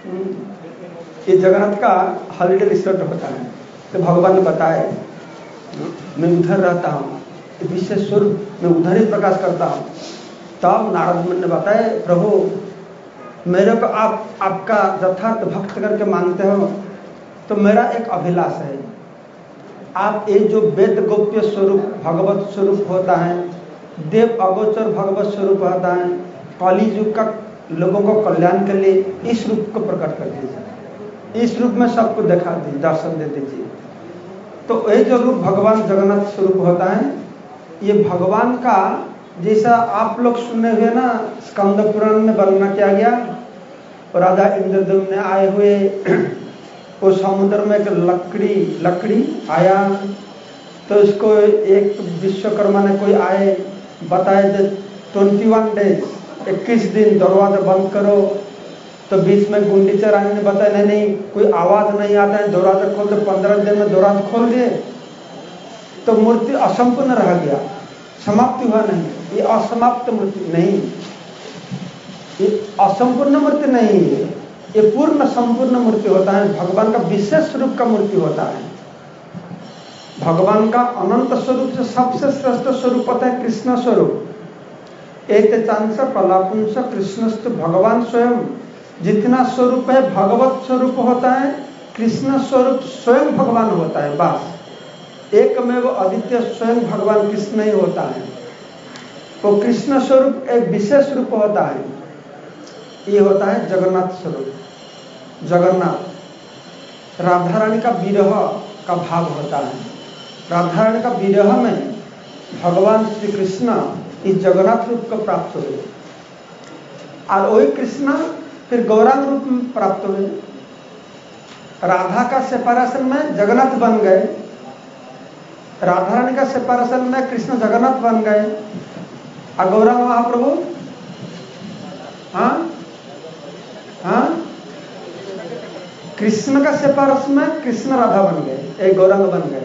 ये जगन्नाथ का हॉलीडे रिसोर्ट होता है। तो भगवान ने बताए मैं उधर रहता हूँ, विशेष स्वरूप मैं उधर ही प्रकाश करता हूँ। तब नारद मुनि ने बताया प्रभु मेरे को आप आपका यथार्थ भक्त करके मानते हो तो मेरा एक अभिलाष है, आप ये जो वेद गोप्य स्वरूप भगवत स्वरूप होता है, देव अगोचर भगवत स्वरूप होता है, कली युग का लोगों को कल्याण के लिए इस रूप को प्रकट कर दीजिए, इस रूप में सबको दिखा दीजिए, दर्शन दे दीजिए। तो ये जो रूप भगवान जगन्नाथ स्वरूप होता है, ये भगवान का जैसा आप लोग सुने हुए ना स्कंद पुराण में वर्णना किया गया, राजा इंद्रद्युम्न ने आए हुए वो समुद्र में एक लकड़ी लकड़ी आया, तो इसको एक विश्वकर्मा ने कोई आए बताए दे ट्वेंटी वन डेज इक्कीस दिन दरवाजा बंद करो, तो बीच में गुंडीचा रानी ने बताया नहीं नहीं कोई आवाज नहीं आता है, दरवाजा खोल दो, पंद्रह दिन में दरवाजा खोल दिए तो मूर्ति असंपूर्ण रह गया, समाप्ति हुआ नहीं। ये असमाप्त मूर्ति नहीं, ये असंपूर्ण मूर्ति नहीं है, ये पूर्ण संपूर्ण मूर्ति होता है, भगवान का विशेष रूप का मूर्ति होता है। भगवान का अनंत स्वरूप से सबसे श्रेष्ठ स्वरूप होता है कृष्ण स्वरूप। एक चांस प्रलापुंस कृष्णस्तु भगवान स्वयं, जितना स्वरूप है भगवत स्वरूप होता है, कृष्ण स्वरूप स्वयं भगवान होता है। बस एकमेव अद्वितीय स्वयं भगवान कृष्ण ही होता है। वो कृष्ण स्वरूप एक विशेष रूप होता है, ये होता है जगन्नाथ स्वरूप। जगन्नाथ राधा रानी का विरह का भाव होता है, राधा रानी का विरह में भगवान श्री कृष्ण इस जगन्नाथ रूप को प्राप्त हुए, और वही कृष्ण फिर गौरांग रूप में प्राप्त हुए। राधा का सेपरेशन में जगन्नाथ बन गए, राधा रानी का सेपरेशन में कृष्ण जगन्नाथ बन गए, और गौरांग महाप्रभु हाँ हाँ कृष्ण का सेपरेशन में कृष्ण राधा बन गए, एक गौरांग बन गए।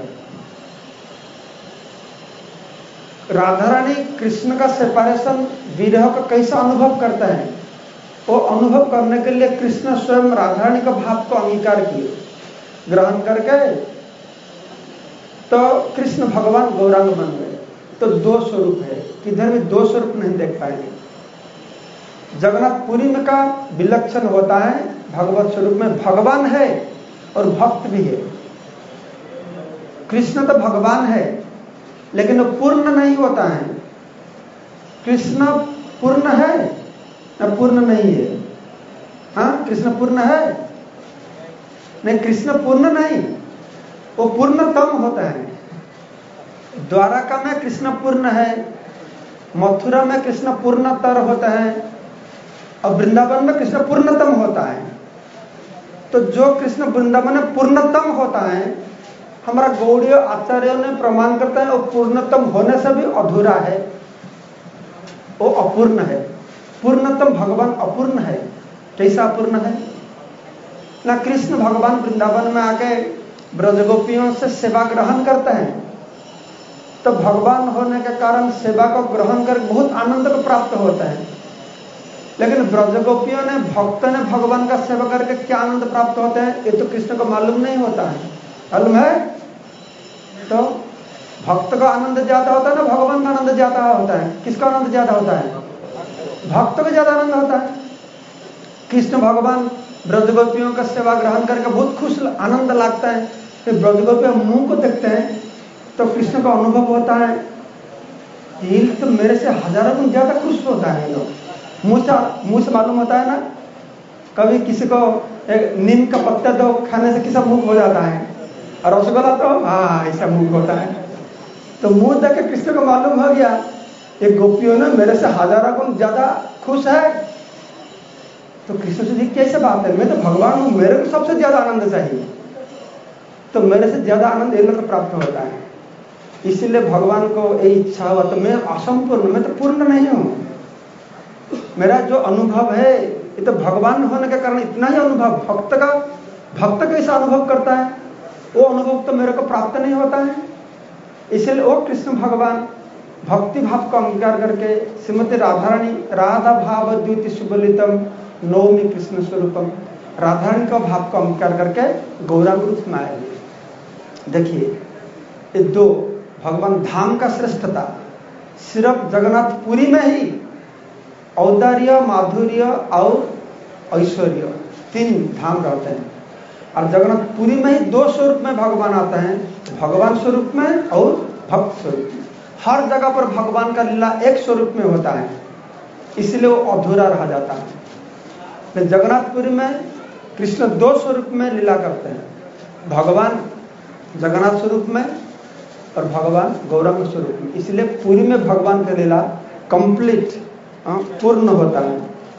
राधा रानी कृष्ण का सेपरेशन विरह का कैसा अनुभव करता है, वो अनुभव करने के लिए कृष्ण स्वयं राधा रानी का भाव को अंगीकार किए, ग्रहण करके तो कृष्ण भगवान गौरांग बन गए। तो दो स्वरूप है, किधर भी दो स्वरूप नहीं देख पाएंगे। जगन्नाथ पुरी में का विलक्षण होता है, भगवत स्वरूप में भगवान है और भक्त भी है। कृष्ण तो भगवान है लेकिन वो पूर्ण नहीं होता है। कृष्ण पूर्ण है या पूर्ण नहीं है? हाँ, कृष्ण पूर्ण है नहीं, कृष्ण पूर्ण नहीं, वो पूर्णतम होता है। द्वारका में कृष्ण पूर्ण है, मथुरा में कृष्ण पूर्णतर होता है, और वृंदावन में कृष्ण पूर्णतम होता है। तो जो कृष्ण वृंदावन में पूर्णतम होता है, हमारा गौड़ीय आचार्यों ने प्रमाण करता है वो पूर्णतम होने से भी अधूरा है, वो अपूर्ण है। पूर्णतम भगवान अपूर्ण है। कैसा अपूर्ण है ना? कृष्ण भगवान वृंदावन में आके ब्रजगोपियों से सेवा ग्रहण करते हैं, तो भगवान होने के कारण सेवा को ग्रहण कर बहुत आनंद को प्राप्त होता है। लेकिन ब्रजगोपियों ने, भक्तों ने भगवान का सेवा करके क्या आनंद प्राप्त होता है, ये तो कृष्ण को मालूम नहीं होता है। मालूम है? तो भक्त का आनंद ज्यादा होता है ना भगवान का आनंद ज्यादा होता है? किसका आनंद ज्यादा होता है? भक्त का ज्यादा आनंद होता है। कृष्ण भगवान ब्रजगोपियों का सेवा ग्रहण करके बहुत खुश आनंद लगता है। फिर ब्रजगोपियों मुंह को देखते हैं तो कृष्ण का अनुभव होता है, ये तो मेरे से हजारों गुना ज्यादा खुश होता है। लोग मुंह से मुंह से मालूम होता है ना, कभी किसी को एक नीम का पत्ता दो, खाने से किसा मुंह हो जाता है, और रसगुल्ला तो हाँ ऐसा मुंह होता है। तो मुंह देख के कृष्ण को मालूम हो गया ये गोपियों ने मेरे से हजारों गुण ज्यादा खुश है। तो कृष्ण से जी कैसे बात है, मैं तो भगवान हूं, मेरे को सबसे ज्यादा आनंद चाहिए। तो मेरे से ज्यादा आनंद ये लोग को प्राप्त होता है। इसीलिए भगवान को ये इच्छा हुआ, तो मैं असंपूर्ण, मैं तो पूर्ण नहीं हूं। मेरा जो अनुभव है ये तो भगवान होने के कारण इतना ही अनुभव, भक्त का भक्त कैसा अनुभव करता है वो अनुभव तो मेरे को प्राप्त नहीं होता है। इसलिए वो कृष्ण भगवान भक्ति भाव को अंगीकार करके श्रीमती राधा रानी राधा भाव द्युति सुबलितम नौमी कृष्ण स्वरूपम, राधा रानी का भाव को अंगीकार करके गौरांग रूप में आए। देखिए ये दो भगवान धाम का श्रेष्ठता, सिर्फ जगन्नाथपुरी में ही औदार्य, माधुर्य और ऐश्वर्य तीन धाम रहते हैं, और जगन्नाथपुरी में ही दो स्वरूप में भगवान आता है, भगवान स्वरूप में और भक्त स्वरूप में। हर जगह पर भगवान का लीला एक स्वरूप में होता है, इसलिए वो अधूरा रह जाता है। जगन्नाथपुरी में कृष्ण दो स्वरूप में लीला करते हैं, भगवान जगन्नाथ स्वरूप में और भगवान गौरांग स्वरूप में। इसलिए पुरी में भगवान का लीला कंप्लीट पूर्ण होता है।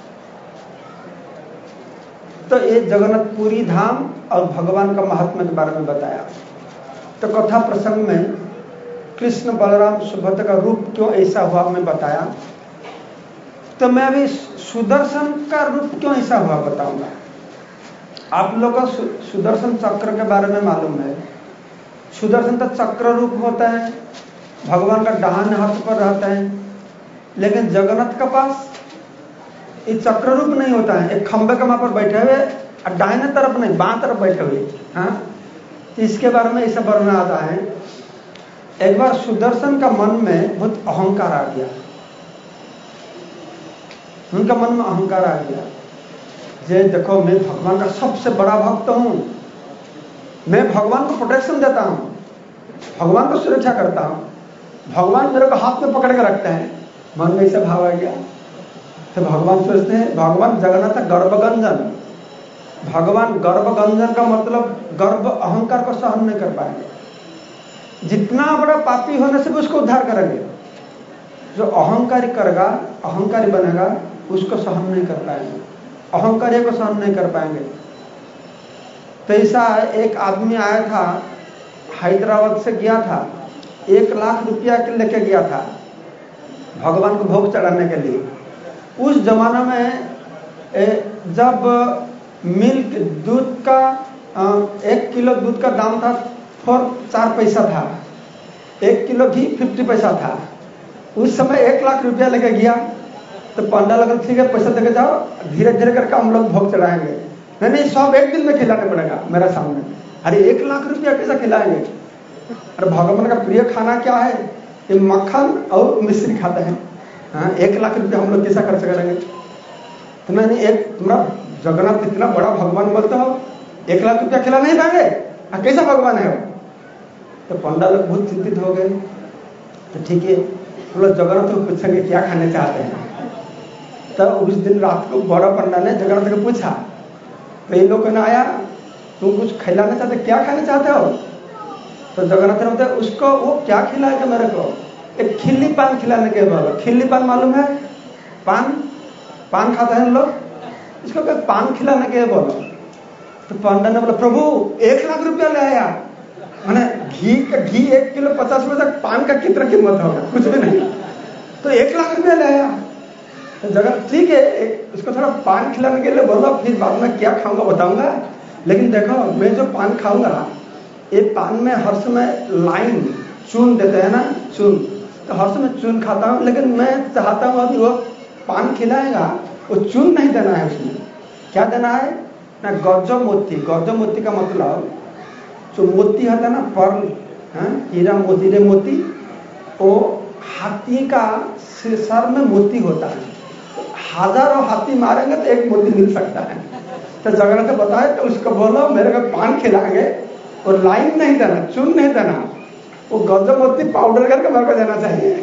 तो ये जगन्नाथपुरी धाम और भगवान का महात्म्य के बारे में बताया। तो कथा प्रसंग में कृष्ण बलराम सुभद्रा का रूप क्यों ऐसा हुआ मैं बताया। तो मैं अभी सुदर्शन का रूप क्यों ऐसा हुआ बताऊंगा। आप लोगों को सु, सुदर्शन चक्र के बारे में मालूम है। सुदर्शन तो चक्र रूप होता है, भगवान का दाहिने हाथ पर रहता है, लेकिन जगन्नाथ के पास ये चक्र रूप नहीं होता है। एक खंबे के वहां पर बैठे हुए और दाहिने तरफ नहीं बाएं तरफ बैठे हुए। हाँ, इसके बारे में ऐसा वर्णन आता है। एक बार सुदर्शन का मन में बहुत अहंकार आ गया, उनका मन में अहंकार आ गया, जे देखो मैं भगवान का सबसे बड़ा भक्त हूं, मैं भगवान को प्रोटेक्शन देता हूं, भगवान को सुरक्षा करता हूं, भगवान मेरे को हाथ में पकड़ के रखते हैं। मन में ऐसा भाव आ गया। तो भगवान सोचते हैं, भगवान जगन्नाथ गर्भगंजन, भगवान गर्भगंजन का मतलब गर्भ अहंकार को सहन नहीं कर पाएंगे। जितना बड़ा पापी होने से भी उसको उद्धार करेंगे। जो अहंकारी करेगा, अहंकारी बनेगा, उसको सहन नहीं कर पाएंगे, अहंकारी को सहन नहीं कर पाएंगे। तो ऐसा एक आदमी आया था, हैदराबाद से गया था, एक लाख रुपया लेके गया था भगवान को भोग चढ़ाने के लिए। उस जमाना में जब मिल्क दूध का एक किलो दूध का दाम था फोर चार पैसा था, एक किलो घी फिफ्टी पैसा था। उस समय एक लाख रुपया लेके गया तो पंडा लगा, ठीक है पैसा देके जाओ, धीरे धीरे करके हम लोग भोग चढ़ाएंगे। नहीं नहीं, सब एक दिन में खिलाने पड़ेगा मेरा सामने। अरे एक लाख रुपया कैसा खिलाएंगे। अरे भगवान का प्रिय खाना क्या है, ये मक्खन और मिश्री खाते हैं। हाँ, एक लाख रुपया हम लोग कैसा खर्च करेंगे। तो मैंने एक तुम्हारा जगन्नाथ इतना बड़ा भगवान बोलते हो, एक लाख रुपया खिला नहीं पाएंगे, कैसा भगवान है वो। तो पंडा लोग बहुत चिंतित हो गए। तो ठीक है, हम लोग जगन्नाथ को पूछेंगे क्या खाने चाहते हैं। तो उस दिन रात को बड़ा पंडा ने जगन्नाथ को पूछा, तो इन लोगों ने आया, तुम कुछ खिलाना चाहते, क्या खाना चाहते हो। तो जगन्नाथ ने बताया, उसको वो क्या खिलाएगा मेरे को, एक खिल्ली पान खिलाने के बोला। खिल्ली पान मालूम है, पान पान खाता है लोग, इसको पान खिलाने के बोला। तो पंडा ने बोला, प्रभु एक लाख रुपया ले आया, मैंने घी का घी एक किलो पचास पैसा, पान का कितना कीमत होगा, कुछ भी नहीं, तो एक लाख रुपया ले आया। तो जगह ठीक है, उसको थोड़ा पान खिलाने के लिए बोला, फिर बाद में क्या खाऊंगा बताऊंगा, लेकिन देखो मैं जो पान खाऊंगा ये पान में हर समय लाइन चून देते हैं ना, चून, तो हर समय चून खाता हूँ, लेकिन मैं चाहता हूँ अभी वो पान खिलाएगा वो चून नहीं देना है, उसमें क्या देना है ना, गर्जो मोती। गर्जो मोती का मतलब जो मोती होता है ना, पर्ल, हीरा मोती रे मोती, वो हाथी का सर में मोती होता है। हजारों हाथी मारेंगे तो एक मोती मिल सकता है। तो जगन्नाथ बताए, तो उसको बोलो मेरे को पान खिलाएंगे और लाइन नहीं देना, चून नहीं देना, वो गर्जो मोती पाउडर करके मेरे को देना चाहिए।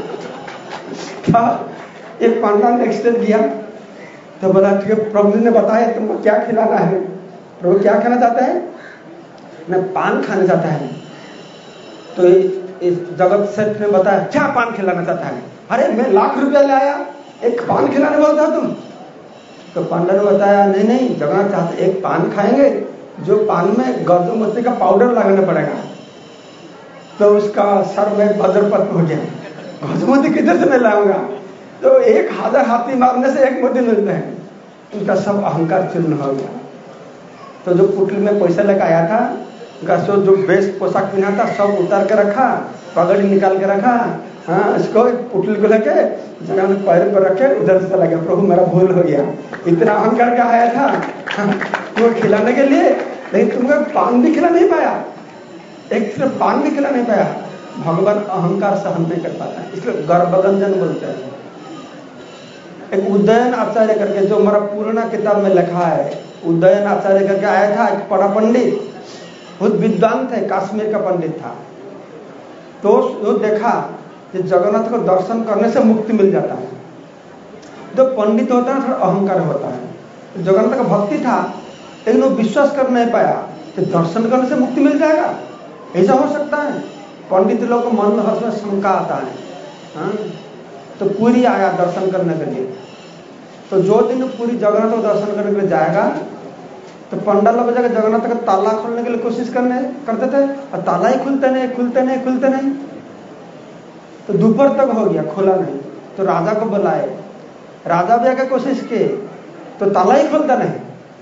एक पंडा नेक्स्ट डे दिया, तो बोला ठीक है, प्रभु ने बताया तुमको क्या खिलाना है। प्रभु क्या खाना चाहता है ना, पान खाना चाहता है। तो इस जगत सेठ ने बताया, क्या पान खिलाना चाहता है। अरे मैं लाख रुपया ले आया, एक पान खिलाने बोलता तुम। तो पंडा ने बताया, नहीं नहीं, जगन्नाथ चाहते एक पान खाएंगे, जो पान में गौतमती का पाउडर लगाना पड़ेगा, तो उसका सर में वज्रपात हो गया, गौतमती किधर से मैं लाऊंगा? तो एक हजार हाथी मारने से एक मोती मिलते हैं। उनका सब अहंकार चूर्ण हो गया। तो जो पुटली में पैसा लेकर आया था, उनका सो जो बेस्ट पोशाक पहना था सब उतार के रखा, पगड़ी निकाल के रखा, हाँ, इसको पुटली को लेके जगह में पैर पर रखे उधर से चला गया। प्रभु मेरा भूल हो गया, इतना अहंकार का आया था तुमको खिलाने के लिए, लेकिन तुमको पान भी खिला नहीं पाया, एक सिर्फ पान भी खिला नहीं पाया। भगवान अहंकार सहन नहीं कर पाता, इसलिए गर्भगंजन बोलते हैं। एक उदयन आचार्य करके, जो हमारा पुराना किताब में लिखा है, उदयन आचार्य करके आया था, एक बड़ा पंडित, बहुत विद्वान थे, कश्मीर का पंडित था। तो वो देखा कि जगन्नाथ को दर्शन करने से मुक्ति मिल जाता है। जो पंडित होता है थोड़ा अहंकार होता है। जगन्नाथ का भक्ति था, लेकिन वो विश्वास कर नहीं पाया कि दर्शन करने से मुक्ति मिल जाएगा, ऐसा हो सकता है। पंडित लोग को मन में हर्ष में शंका आता है। हाँ? तो पूरी आया दर्शन करने के लिए। तो जो दिन पूरी जगन्नाथ को दर्शन करने के लिए जाएगा, तो पंडाल लोग जाकर जगन्नाथ का ताला खोलने के लिए कोशिश करने करते थे, और ताला ही खुलते नहीं खुलते नहीं खुलते नहीं। तो दोपहर तक हो गया, खोला नहीं। तो राजा को बुलाए, राजा भी आकर कोशिश किए, तो ताला ही खुलता नहीं,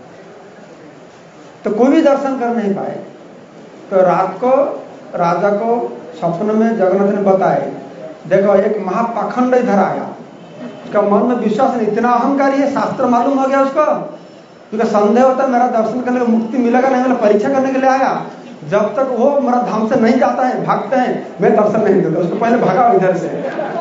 तो कोई भी दर्शन कर नहीं पाए। तो रात को राजा को सपने में जगन्नाथ ने बताए, देखो एक महापाखंड इधर आया, उसका मन में विश्वास नहीं, इतना अहंकारी है, शास्त्र मालूम हो गया उसको, क्योंकि संदेह होता है मेरा दर्शन करने को मुक्ति मिलेगा नहीं, मतलब परीक्षा करने के लिए आया। जब तक वो मेरा धाम से नहीं जाता है, भागते हैं, मैं दर्शन नहीं दूंगा, उसको पहले भागा इधर से।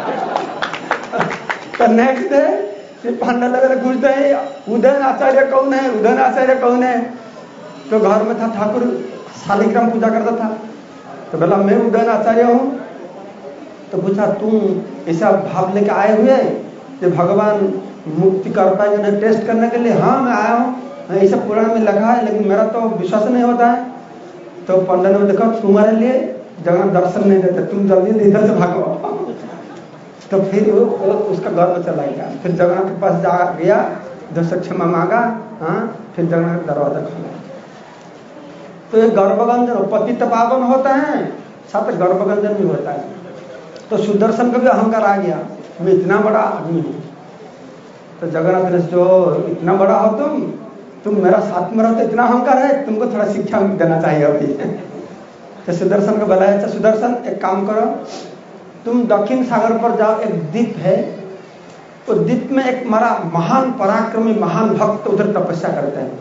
तो नेक्स्ट डे पंडाल वगैरह घुसते हैं, उदयन आचार्य कौन है, उदयन आचार्य कौन है? तो घर में था ठाकुर शालिग्राम पूजा करता था, तो बोला मैं उदयन आचार्य हूँ। तो पूछा तुम ऐसा भाव लेके आए हुए कि भगवान मुक्ति कर पाएंगे ना टेस्ट करने के लिए? हाँ मैं आया हूँ, ऐसा पुराण में लिखा है, लेकिन मेरा तो विश्वास नहीं होता है। तो पंडित ने देखा तुम्हारे लिए जगन्नाथ दर्शन नहीं देते, तुम जल्दी इधर से भागो। तो फिर वो उसका गर्व चला गया, फिर जगन्नाथ के पास जा गया, दस क्षमा मांगा, हाँ, फिर जगन्नाथ का दरवाजा खोला। तो ये गर्भगंजन पतित पावन होता है, साथ गर्भगंजन भी होता है। तो सुदर्शन का भी अहंकार आ गया, मैं इतना बड़ा आदमी हूँ। तो जगन्नाथ ने जो इतना बड़ा हो तुम तुम मेरा साथ में रहो, तो इतना अहंकार है, तुमको थोड़ा शिक्षा देना चाहिए अभी। तो सुदर्शन को बुलाया, अच्छा सुदर्शन एक काम करो, तुम दक्षिण सागर पर जाओ, एक द्वीप है, तो द्वीप में एक हमारा महान पराक्रमी महान भक्त उधर तपस्या करते हैं।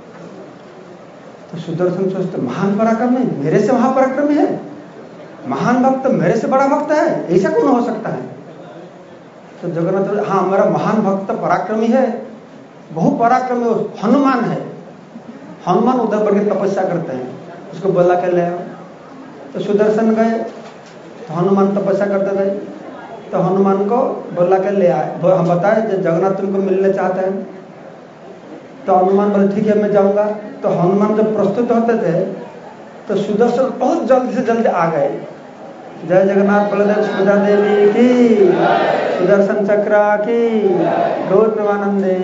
तो सुदर्शन सोचते महान पराक्रमी, मेरे से महापराक्रमी है, महान भक्त मेरे से बड़ा भक्त है, ऐसा कौन हो सकता है? तो जगन्नाथ, हाँ हमारा महान भक्त पराक्रमी है, बहु पराक्रमी हनुमान है, हनुमान उधर बढ़ के तपस्या करते हैं, उसको बोला कर ले आओ। तो सुदर्शन गए, तो हनुमान तपस्या करते थे, तो हनुमान को बोला कर ले आए, हम बताए जगन्नाथ तुमको मिलने चाहते हैं। तो हनुमान बोले ठीक है मैं जाऊंगा। तो हनुमान जब प्रस्तुत होते थे, तो सुदर्शन बहुत जल्दी से जल्दी आ गए। जय जगन्नाथ बलदेव सुभद्रा देवी की, सुदर्शन चक्र की, गौर प्रेमानंदे।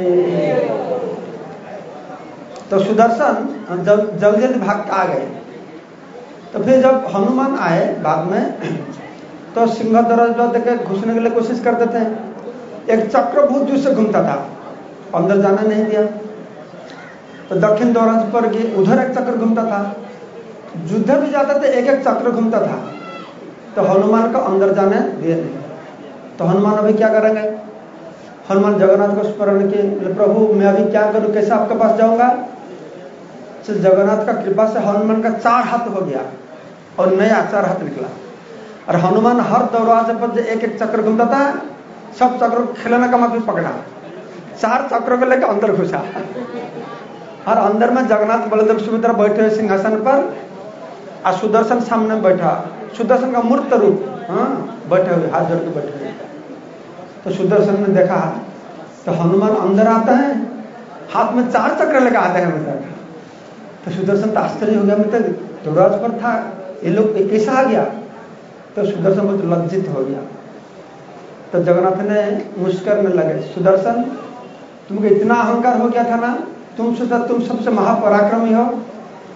तो सुदर्शन जब जल्दी जल्दी भाग के आ गए। तो फिर जब हनुमान आए बाद में, तो सिंह दरवाजा देके घुसने के लिए कोशिश करते थे। एक चक्र बहुत दूर से घूमता था, अंदर जाना नहीं दिया। तो दक्षिण दरवाजे पर गए, उधर एक चक्र घूमता था, युद्ध भी जाते थे, एक एक चक्र घूमता था। तो हनुमान को अंदर जाने दिए नहीं। तो हनुमान अभी क्या करेंगे? हनुमान जगन्नाथ को स्मरण किए, प्रभु मैं अभी क्या करूं, कैसे आपके पास जाऊंगा? तो जगन्नाथ का कृपा से हनुमान का चार हाथ हो गया और नया चार हाथ निकला। और हनुमान हर दरवाजे पर जो एक एक चक्र घूमता था, सब चक्र खिलौना का मत पकड़ा, चार चक्रों को लेकर अंदर घुसा। और अंदर में जगन्नाथ बलदेव सुभद्रा बैठे हुए सिंहासन पर, और सुदर्शन सामने बैठा, सुदर्शन का मूर्त रूप, हाँ बैठे हुए, हाथ जोड़ के बैठे हुए। तो सुदर्शन ने देखा, तो हनुमान अंदर आता है, हाथ में चार चक्र लेकर आते हैं मतलब। तो सुदर्शन तो आश्चर्य हो गया, मतलब दरवाजे पर था, ये लोग कैसा आ गया? तो सुदर्शन बहुत लज्जित हो गया। तो जगन्नाथ ने मुस्कुराने लगे, सुदर्शन तुमको इतना अहंकार हो गया था ना, तुम सोचा तुम सबसे महापराक्रमी हो,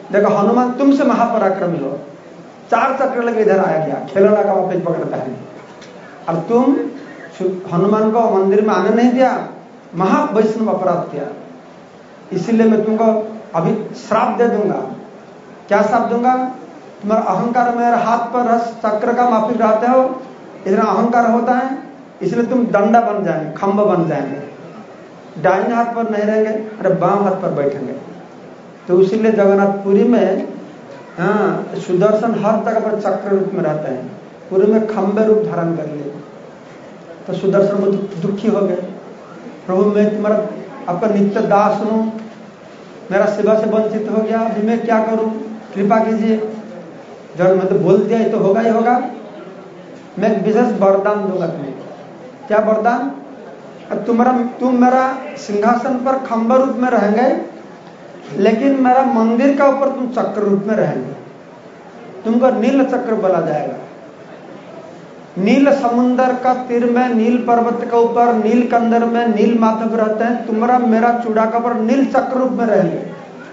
देखो हनुमान तुमसे महापराक्रमी हो, चार चक्र लगे इधर आया गया, खिलौना का वापस पकड़ता है। अब तुम हनुमान को मंदिर में आने नहीं दिया, महावैष्णव अपराध किया, इसीलिए मैं तुमको अभी श्राप दे दूंगा। क्या श्राप दूंगा? तुम्हारा अहंकार मेरे हाथ पर रस चक्र का माफिक रहते हो, इतना अहंकार होता है, इसलिए तुम डंडा बन जाएंगे, खंभ बन जाएंगे, दाहिने हाथ पर नहीं रहेंगे, अरे बाम हाथ पर बैठेंगे। तो इसीलिए जगन्नाथपुरी में हाँ सुदर्शन हर जगह पर चक्र रूप में रहते हैं, पूरे में खंभे रूप धारण कर लिए। तो सुदर्शन को दुखी हो गए, प्रभु मैं तुम्हारा आपका नित्य दास हूं, मेरा सेवा से वंचित हो गया, अभी मैं क्या करूं, कृपा कीजिए। जब मैं तो बोल दिया ये तो होगा ही होगा, मैं एक विशेष वरदान दूंगा तुम्हें। क्या वरदान? तुम्हारा तुम मेरा सिंहासन पर खंभा रूप में रहेंगे, लेकिन मेरा मंदिर का ऊपर तुम चक्र रूप में रहेंगे, तुमको नील चक्र बोला जाएगा। नील समुन्दर का तीर में, नील पर्वत के ऊपर, नील कंदर में नील माधव रहते हैं, तुम्हारा मेरा चूड़ा का पर नील चक्र रूप में रहेंगे।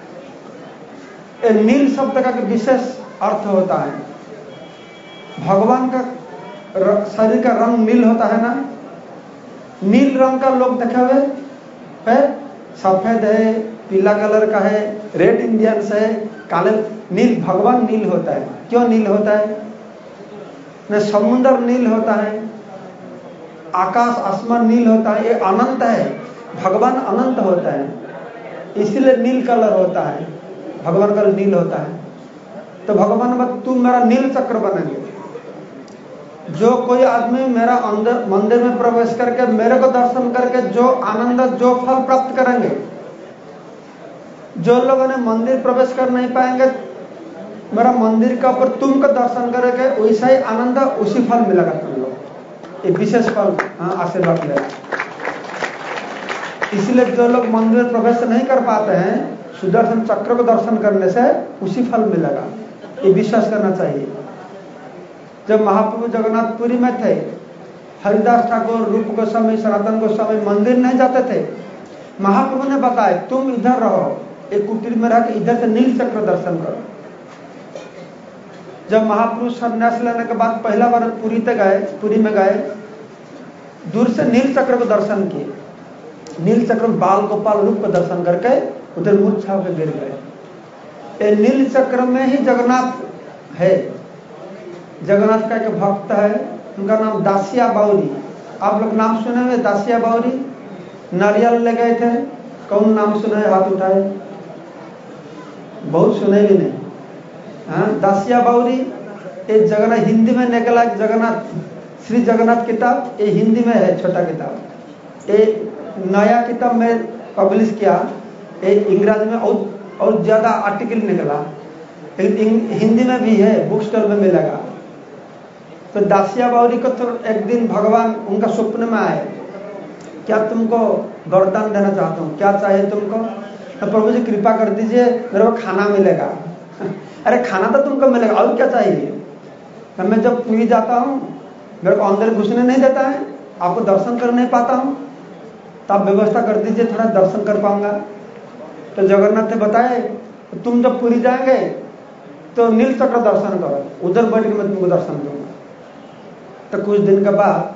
नील शब्द का विशेष अर्थ होता है, भगवान का शरीर का रंग नील होता है ना, नील रंग का लोग देखे हुए है, सफेद है, पीला कलर का है, रेड इंडियंस है, काले, नील, भगवान नील होता है। क्यों नील होता है? न समुद्र नील होता है, आकाश आसमान नील होता है, ये अनंत है, भगवान अनंत होता है, इसलिए नील कलर होता है, भगवान का नील होता है। तो भगवान बस तुम मेरा नील चक्र बनेंगे। जो कोई आदमी मेरा अंदर मंदिर में प्रवेश करके मेरे को दर्शन करके जो आनंद, जो फल प्राप्त करेंगे, जो लोगों ने मंदिर प्रवेश कर नहीं पाएंगे, मेरा मंदिर का ऊपर तुमको दर्शन करेंगे, वैसा ही आनंद, उसी फल मिलेगा तुम लोग, एक विशेष फल हाँ आशीर्वाद मिलेगा। इसलिए जो लोग मंदिर प्रवेश नहीं कर पाते हैं, सुदर्शन चक्र को दर्शन करने से उसी फल मिलेगा, ये विश्वास करना चाहिए। जब महाप्रभु जगन्नाथपुरी में थे, हरिदास ठाकुर, रूप गोस्वामी, सनातन गोस्वामी मंदिर नहीं जाते थे, महाप्रभु ने बताया तुम इधर रहो, एक कुटीर में रह के इधर से नील चक्र दर्शन करो। जब महापुरुष संन्यास लेने के बाद पहला बार पुरी तक गए, पुरी में गए, दूर से नील चक्र को दर्शन किए, नील चक्र में बाल गोपाल रूप को दर्शन करके उधर मूर्छा होकर गिर गए। ये नील चक्र में ही जगन्नाथ है। जगन्नाथ का एक भक्त है, उनका नाम दासिया बाउरी, आप लोग नाम सुने हुए दासिया बाउरी? नारियल ले गए थे, कौन नाम सुने, हाथ उठाए? बहुत सुने भी नहीं। हाँ, दासिया बाउरी, ये जगन्नाथ हिंदी में निकला, जगन्नाथ श्री जगन्नाथ किताब, ये हिंदी में है, छोटा किताब। ये नया किताब में पब्लिश किया, ये इंग्रजी में और और ज्यादा आर्टिकल निकला, लेकिन हिंदी में भी है, बुक स्टॉल में मिलेगा। तो दासिया बाउरी को तो एक दिन भगवान उनका स्वप्न में आए, क्या तुमको वरदान देना चाहता हूँ, क्या चाहिए तुमको? तो प्रभु जी कृपा कर दीजिए, मेरे को खाना मिलेगा। अरे खाना तो तुमको मिलेगा, और क्या चाहिए? तो मैं जब पुरी जाता हूँ, मेरे को अंदर घुसने नहीं देता है, आपको दर्शन कर नहीं पाता हूँ, तो आप व्यवस्था कर दीजिए, थोड़ा दर्शन कर पाऊंगा। तो जगन्नाथ ने बताए तुम जब पुरी जाएंगे तो नील चक्र दर्शन करो, उधर बैठ के मैं तुमको दर्शन दूंगा। तो कुछ दिन के बाद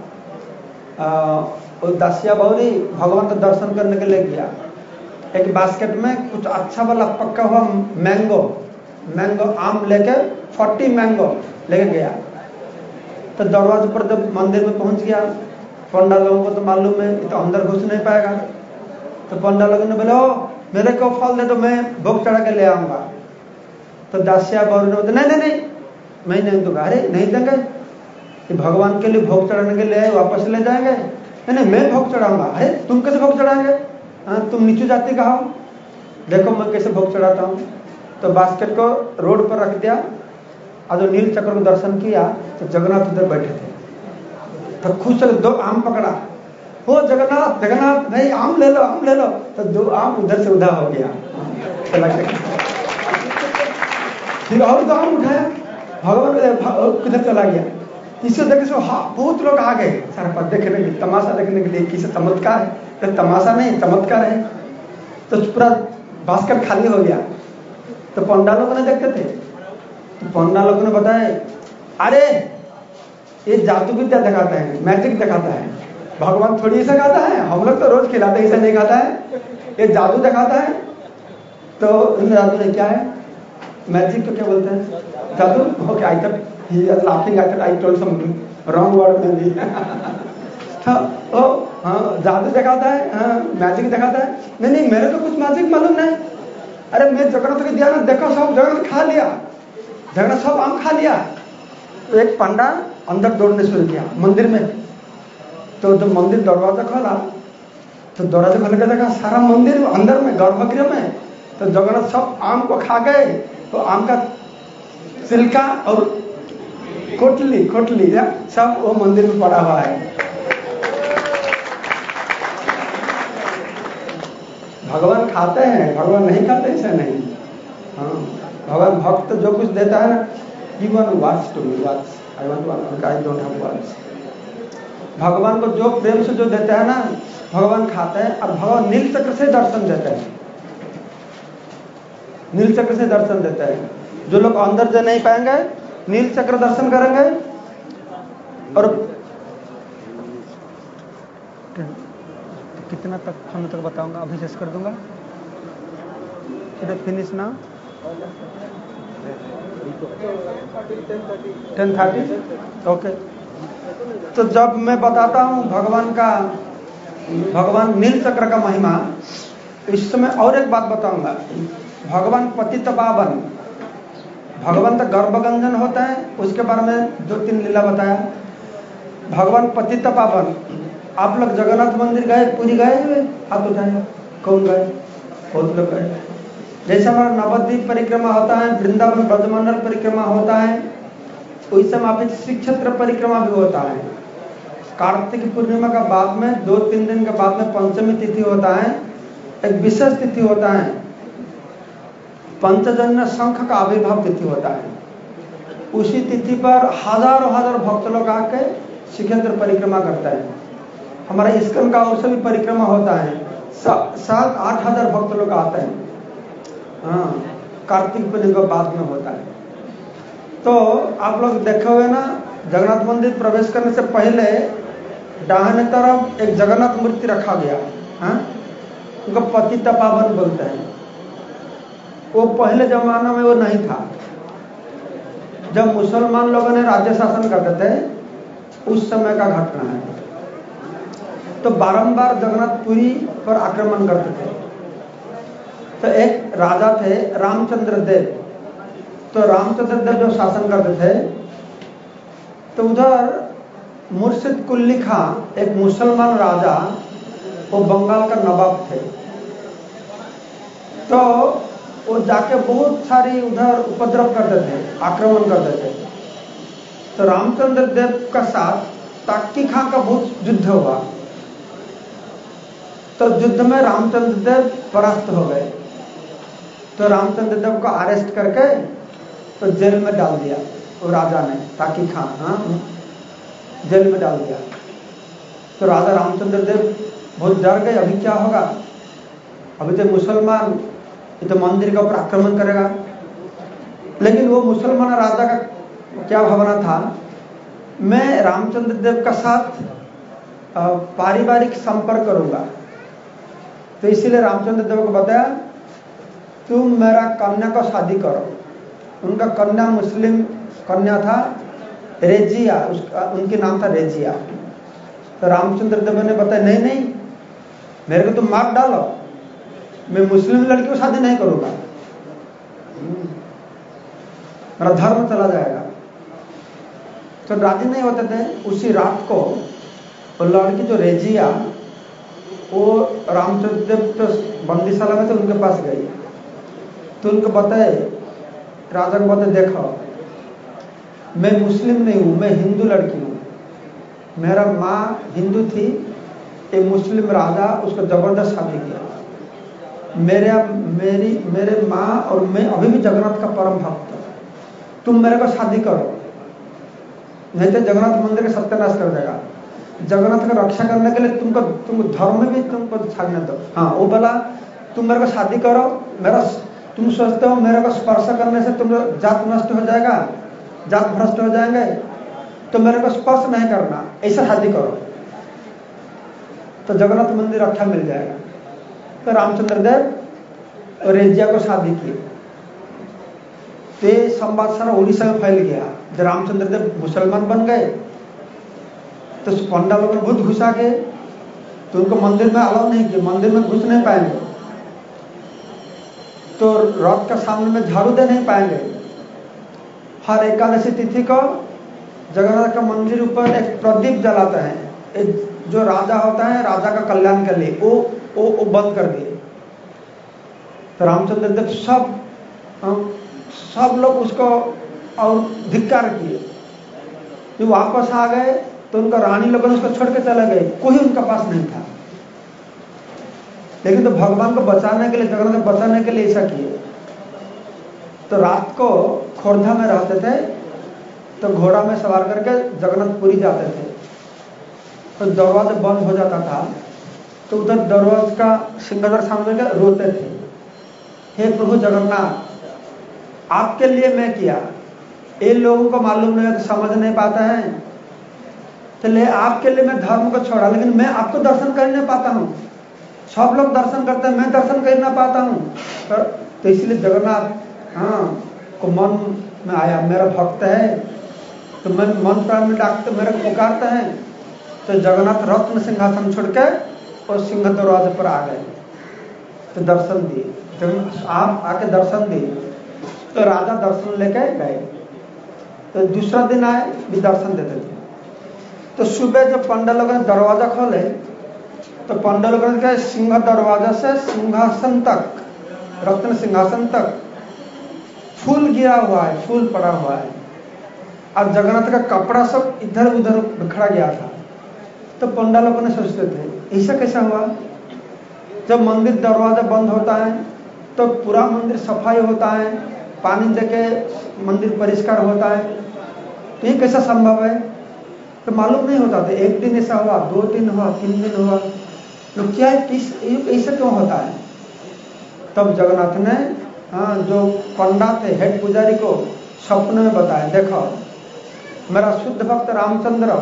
दासिया बाउरी भगवान का दर्शन करने के लिए गया। एक बास्केट में कुछ अच्छा वाला पक्का हुआ मैंगो मैंगो आम लेके फोर्टी मैंगो लेके गया। तो दरवाजे पर जब मंदिर में पहुंच गया, पंडा लोगों को तो मालूम है ये तो अंदर घुस नहीं पाएगा, तो पंडा लोगों ने बोला मेरे को फल दे दो, मैं भोग चढ़ा के ले आऊंगा। तो दासिया बाउरी ने बोला नहीं नहीं नहीं मैं नहीं दूंगा। अरे नहीं देंगे, कि भगवान के लिए भोग चढ़ाने के लिए वापस ले जाएंगे? नहीं नहीं मैं भोग चढ़ाऊंगा। अरे तुम कैसे भोग चढ़ाएंगे, तुम नीचू जाति का हो, देखो मैं कैसे भोग चढ़ाता हूँ। तो बास्केट को रोड पर रख दिया, और जो नील चक्र को दर्शन किया तो जगन्नाथ उधर बैठे थे। तो खुश से दो आम पकड़ा, हो जगन्नाथ जगन्नाथ भाई आम ले लो आम ले लो। तो दो आम उधर से उधर हो गया, फिर और दो आम उठाया, भगवान किधर चला गया। इसे देखे सो हाँ बहुत लोग आ गए सारा पर देखने के लिए, तमाशा देखने के लिए, किसी चमत्कार है, तो तमाशा नहीं चमत्कार है। तो पूरा बास्केट खाली हो गया। तो पंडा लोगों ने देखते थे, तो पंडा लोगों ने बताया, अरे ये जादू विद्या दिखाता है, मैजिक दिखाता है, भगवान थोड़ी ऐसा खाता है, हम लोग तो रोज खिलाते हैं, ऐसा नहीं खाता है, ये जादू दिखाता है। तो इन जादू ने क्या है, मैजिक को क्या बोलते हैं, जादू। Okay, I thought he was laughing, I thought I told some wrong word में भी। तो ओ हाँ, जादू दिखाता है, हाँ मैजिक दिखाता है। नहीं नहीं, मेरे तो कुछ मैजिक मालूम नहीं। अरे मैं जगन्नाथ के दिया ना, देखो सब जगन्नाथ खा लिया, जगन्नाथ सब आम खा लिया। तो एक पंडा अंदर दौड़ने शुरू किया मंदिर में। तो जब मंदिर दरवाजा खोला तो दरवाजा खोल के देखा सारा मंदिर अंदर में गर्भगृह में, तो जगन्नाथ सब आम को खा गए। तो आम का छिलका और कोटली कोटली सब वो मंदिर में पड़ा हुआ है। भगवान खाते हैं, भगवान नहीं खाते ऐसा नहीं। हाँ, भगवान भक्त जो कुछ देता है ना, given words to me, words I want to, I don't have words. भगवान को जो प्रेम से जो देता है ना, भगवान खाते हैं। और भगवान नील चक्र से दर्शन देते हैं, नील चक्र से दर्शन देते हैं। जो लोग अंदर जा नहीं पाएंगे, नील चक्र दर्शन करेंगे। और कितना तक हम तक बताऊंगा, अभी शेष कर दूंगा। फिनिश ना टेन थर्टी ओके। तो जब मैं बताता हूं भगवान का, भगवान नील चक्र का महिमा, इस समय और एक बात बताऊंगा। भगवान पतित पावन, भगवान तो गर्भगंजन होता है, उसके बारे में दो तीन लीला बताया। भगवान पतित पावन, आप लोग जगन्नाथ मंदिर गए, पूरी गए हुए, हाथ उठाए, कौन गए, बहुत लोग गए। जैसे हमारा नवद्वीप परिक्रमा होता है, वृंदावन ब्रजमंडल परिक्रमा होता है, उस समय आप श्री क्षेत्र परिक्रमा भी होता है। कार्तिक पूर्णिमा का बाद में दो तीन दिन के बाद में पंचमी तिथि होता है, एक विशेष तिथि होता है, पंचजन्य शंख का आविर्भाव तिथि होता है। उसी तिथि पर हजारों हजार भक्त लोग आके श्री क्षेत्र परिक्रमा करते हैं। हमारा इस्कन का और भी परिक्रमा होता है, सात आठ हजार भक्त लोग आते हैं। हाँ, कार्तिक पूर्णिमा के बाद में होता है। तो आप लोग देखे हुए ना, जगन्नाथ मंदिर प्रवेश करने से पहले दाहिने तरफ एक जगन्नाथ मूर्ति रखा गया, हाँ, उनको पतित पावन बोलते हैं। वो पहले जमाना में वो नहीं था। जब मुसलमान लोगों ने राज्य शासन करते थे, उस समय का घटना है। तो बारंबार जगन्नाथपुरी पर आक्रमण करते थे। तो एक राजा थे रामचंद्र देव। तो रामचंद्र देव जो शासन करते थे, तो उधर मुर्शिद कुल्ली खां, एक मुसलमान राजा, वो बंगाल का नवाब थे। तो वो जाके बहुत सारी उधर उपद्रव करते थे, आक्रमण करते थे। तो रामचंद्र देव का साथ ताक्की खां का बहुत युद्ध हुआ। तो युद्ध में रामचंद्र देव परास्त हो गए। तो रामचंद्र देव को अरेस्ट करके तो जेल में डाल दिया वो राजा ने, ताक्की खां, हाँ, जेल में डाल दिया। तो राजा रामचंद्र देव बहुत डर गए, अभी क्या होगा, अभी तो मुसलमान, ये तो मंदिर के ऊपर आक्रमण करेगा। लेकिन वो मुसलमान राजा का क्या भावना था, मैं रामचंद्र देव का साथ पारिवारिक संपर्क करूंगा। तो इसीलिए रामचंद्र देव को बताया, तुम मेरा कन्या को शादी करो। उनका कन्या मुस्लिम कन्या था, रेजिया, उसका उनके नाम था रेजिया। तो रामचंद्र देव ने बताया, नहीं नहीं, मेरे को तुम मार डालो, मैं मुस्लिम लड़की को शादी नहीं करूंगा, मेरा धर्म चला जाएगा। तो राजी नहीं होते थे। उसी रात को वो लड़की जो रेजिया, वो रामचंद्र देव तो बंदीशाला में थे, उनके पास गई। तो उनको बताए, राजा को बताए, देखो मैं मुस्लिम नहीं हूं, मैं हिंदू लड़की हूं, मेरा माँ हिंदू थी, एक मुस्लिम राजा उसको जबरदस्त शादी किया। मेरे मेरी मेरे माँ और मैं अभी भी जगन्नाथ का परम भक्त हूं, तुम मेरे को शादी करो, नहीं तो जगन्नाथ मंदिर का सत्यानाश कर देगा। जगन्नाथ का रक्षा करने के लिए तुमको तुमको धर्म में भी तुमको छाड़ने दो। हाँ, वो बोला तुम मेरे को शादी करो, मेरा तुम सोचते हो मेरे को स्पर्श करने से तुम जात नष्ट हो जाएगा, जात भ्रष्ट हो जाएंगे, तो मेरे को स्पर्श नहीं करना, ऐसा शादी करो तो जगन्नाथ मंदिर अच्छा मिल जाएगा। तो रामचंद्र देव रेजिया को शादी की। तो ये संवाद सारा उड़ीसा में फैल गया। जब रामचंद्र देव मुसलमान बन गए तो पंडा लोग बहुत घुसा गए, तो उनको मंदिर में अलाउ नहीं किया, मंदिर में घुस नहीं पाएंगे, तो रथ का सामने में झाड़ू दे नहीं पाएंगे। हर एकादशी तिथि को जगन्नाथ का मंदिर ऊपर एक प्रदीप जलाते हैं, जो राजा होता है राजा का कल्याण के लिए, वो वो, वो बंद कर दिए। तो रामचंद्र देव सब सब लोग उसको और धिक्कार किए। जो वापस आ गए तो उनका रानी लोगों ने उसको छोड़ के चले गए, कोई उनका पास नहीं था। लेकिन तो भगवान को बचाने के लिए, जगन्नाथ को बचाने के लिए ऐसा किए। तो रात को खोरधा में रहते थे, तो घोड़ा में सवार करके जगन्नाथपुरी जाते थे, तो दरवाजा बंद हो जाता था, तो उधर दरवाजा का सिंहासन सामने के रोते थे, हे प्रभु जगन्नाथ, आपके लिए मैं किया, ये लोगों को मालूम नहीं है तो समझ नहीं पाता है, चलिए आपके लिए मैं धर्म को छोड़ा, लेकिन मैं आपको दर्शन कर नहीं पाता हूँ। सब लोग दर्शन करते हैं, मैं दर्शन कर ना पाता हूँ। तो इसलिए जगन्नाथ हाँ को मन में आया, मेरा भक्त है, तो मैं मन प्राण में डाकते, मेरे को पुकारते हैं। तो जगन्नाथ रत्न सिंहासन छोड़ के और सिंह दरवाजे पर आ गए, तो दर्शन दिए। आप आके दर्शन दिए तो राजा दर्शन लेके गए। तो दूसरा दिन आए भी दर्शन देते थे। तो सुबह जब पंडा लोगों ने दरवाजा खोले तो पंडा लोगों ने कहा सिंह दरवाजा से सिंहासन तक, रत्न सिंहासन तक फूल गिरा हुआ है, फूल पड़ा हुआ है, और जगन्नाथ का कपड़ा सब इधर उधर बिखरा गया था। तो पंडा लोगों ने सोचते थे ऐसा कैसा हुआ? जब मंदिर दरवाजा बंद होता है तो पूरा मंदिर सफाई होता है, पानी देके मंदिर परिष्कार होता है, तो ये कैसा संभव है? तो मालूम नहीं होता था। एक दिन ऐसा हुआ, दो दिन हुआ, तीन दिन हुआ, तो क्या ऐसा क्यों होता है? तब जगन्नाथ ने हाँ जो पंडा थे, हेड पुजारी को सपने में बताया, देखो मेरा शुद्ध भक्त रामचंद्र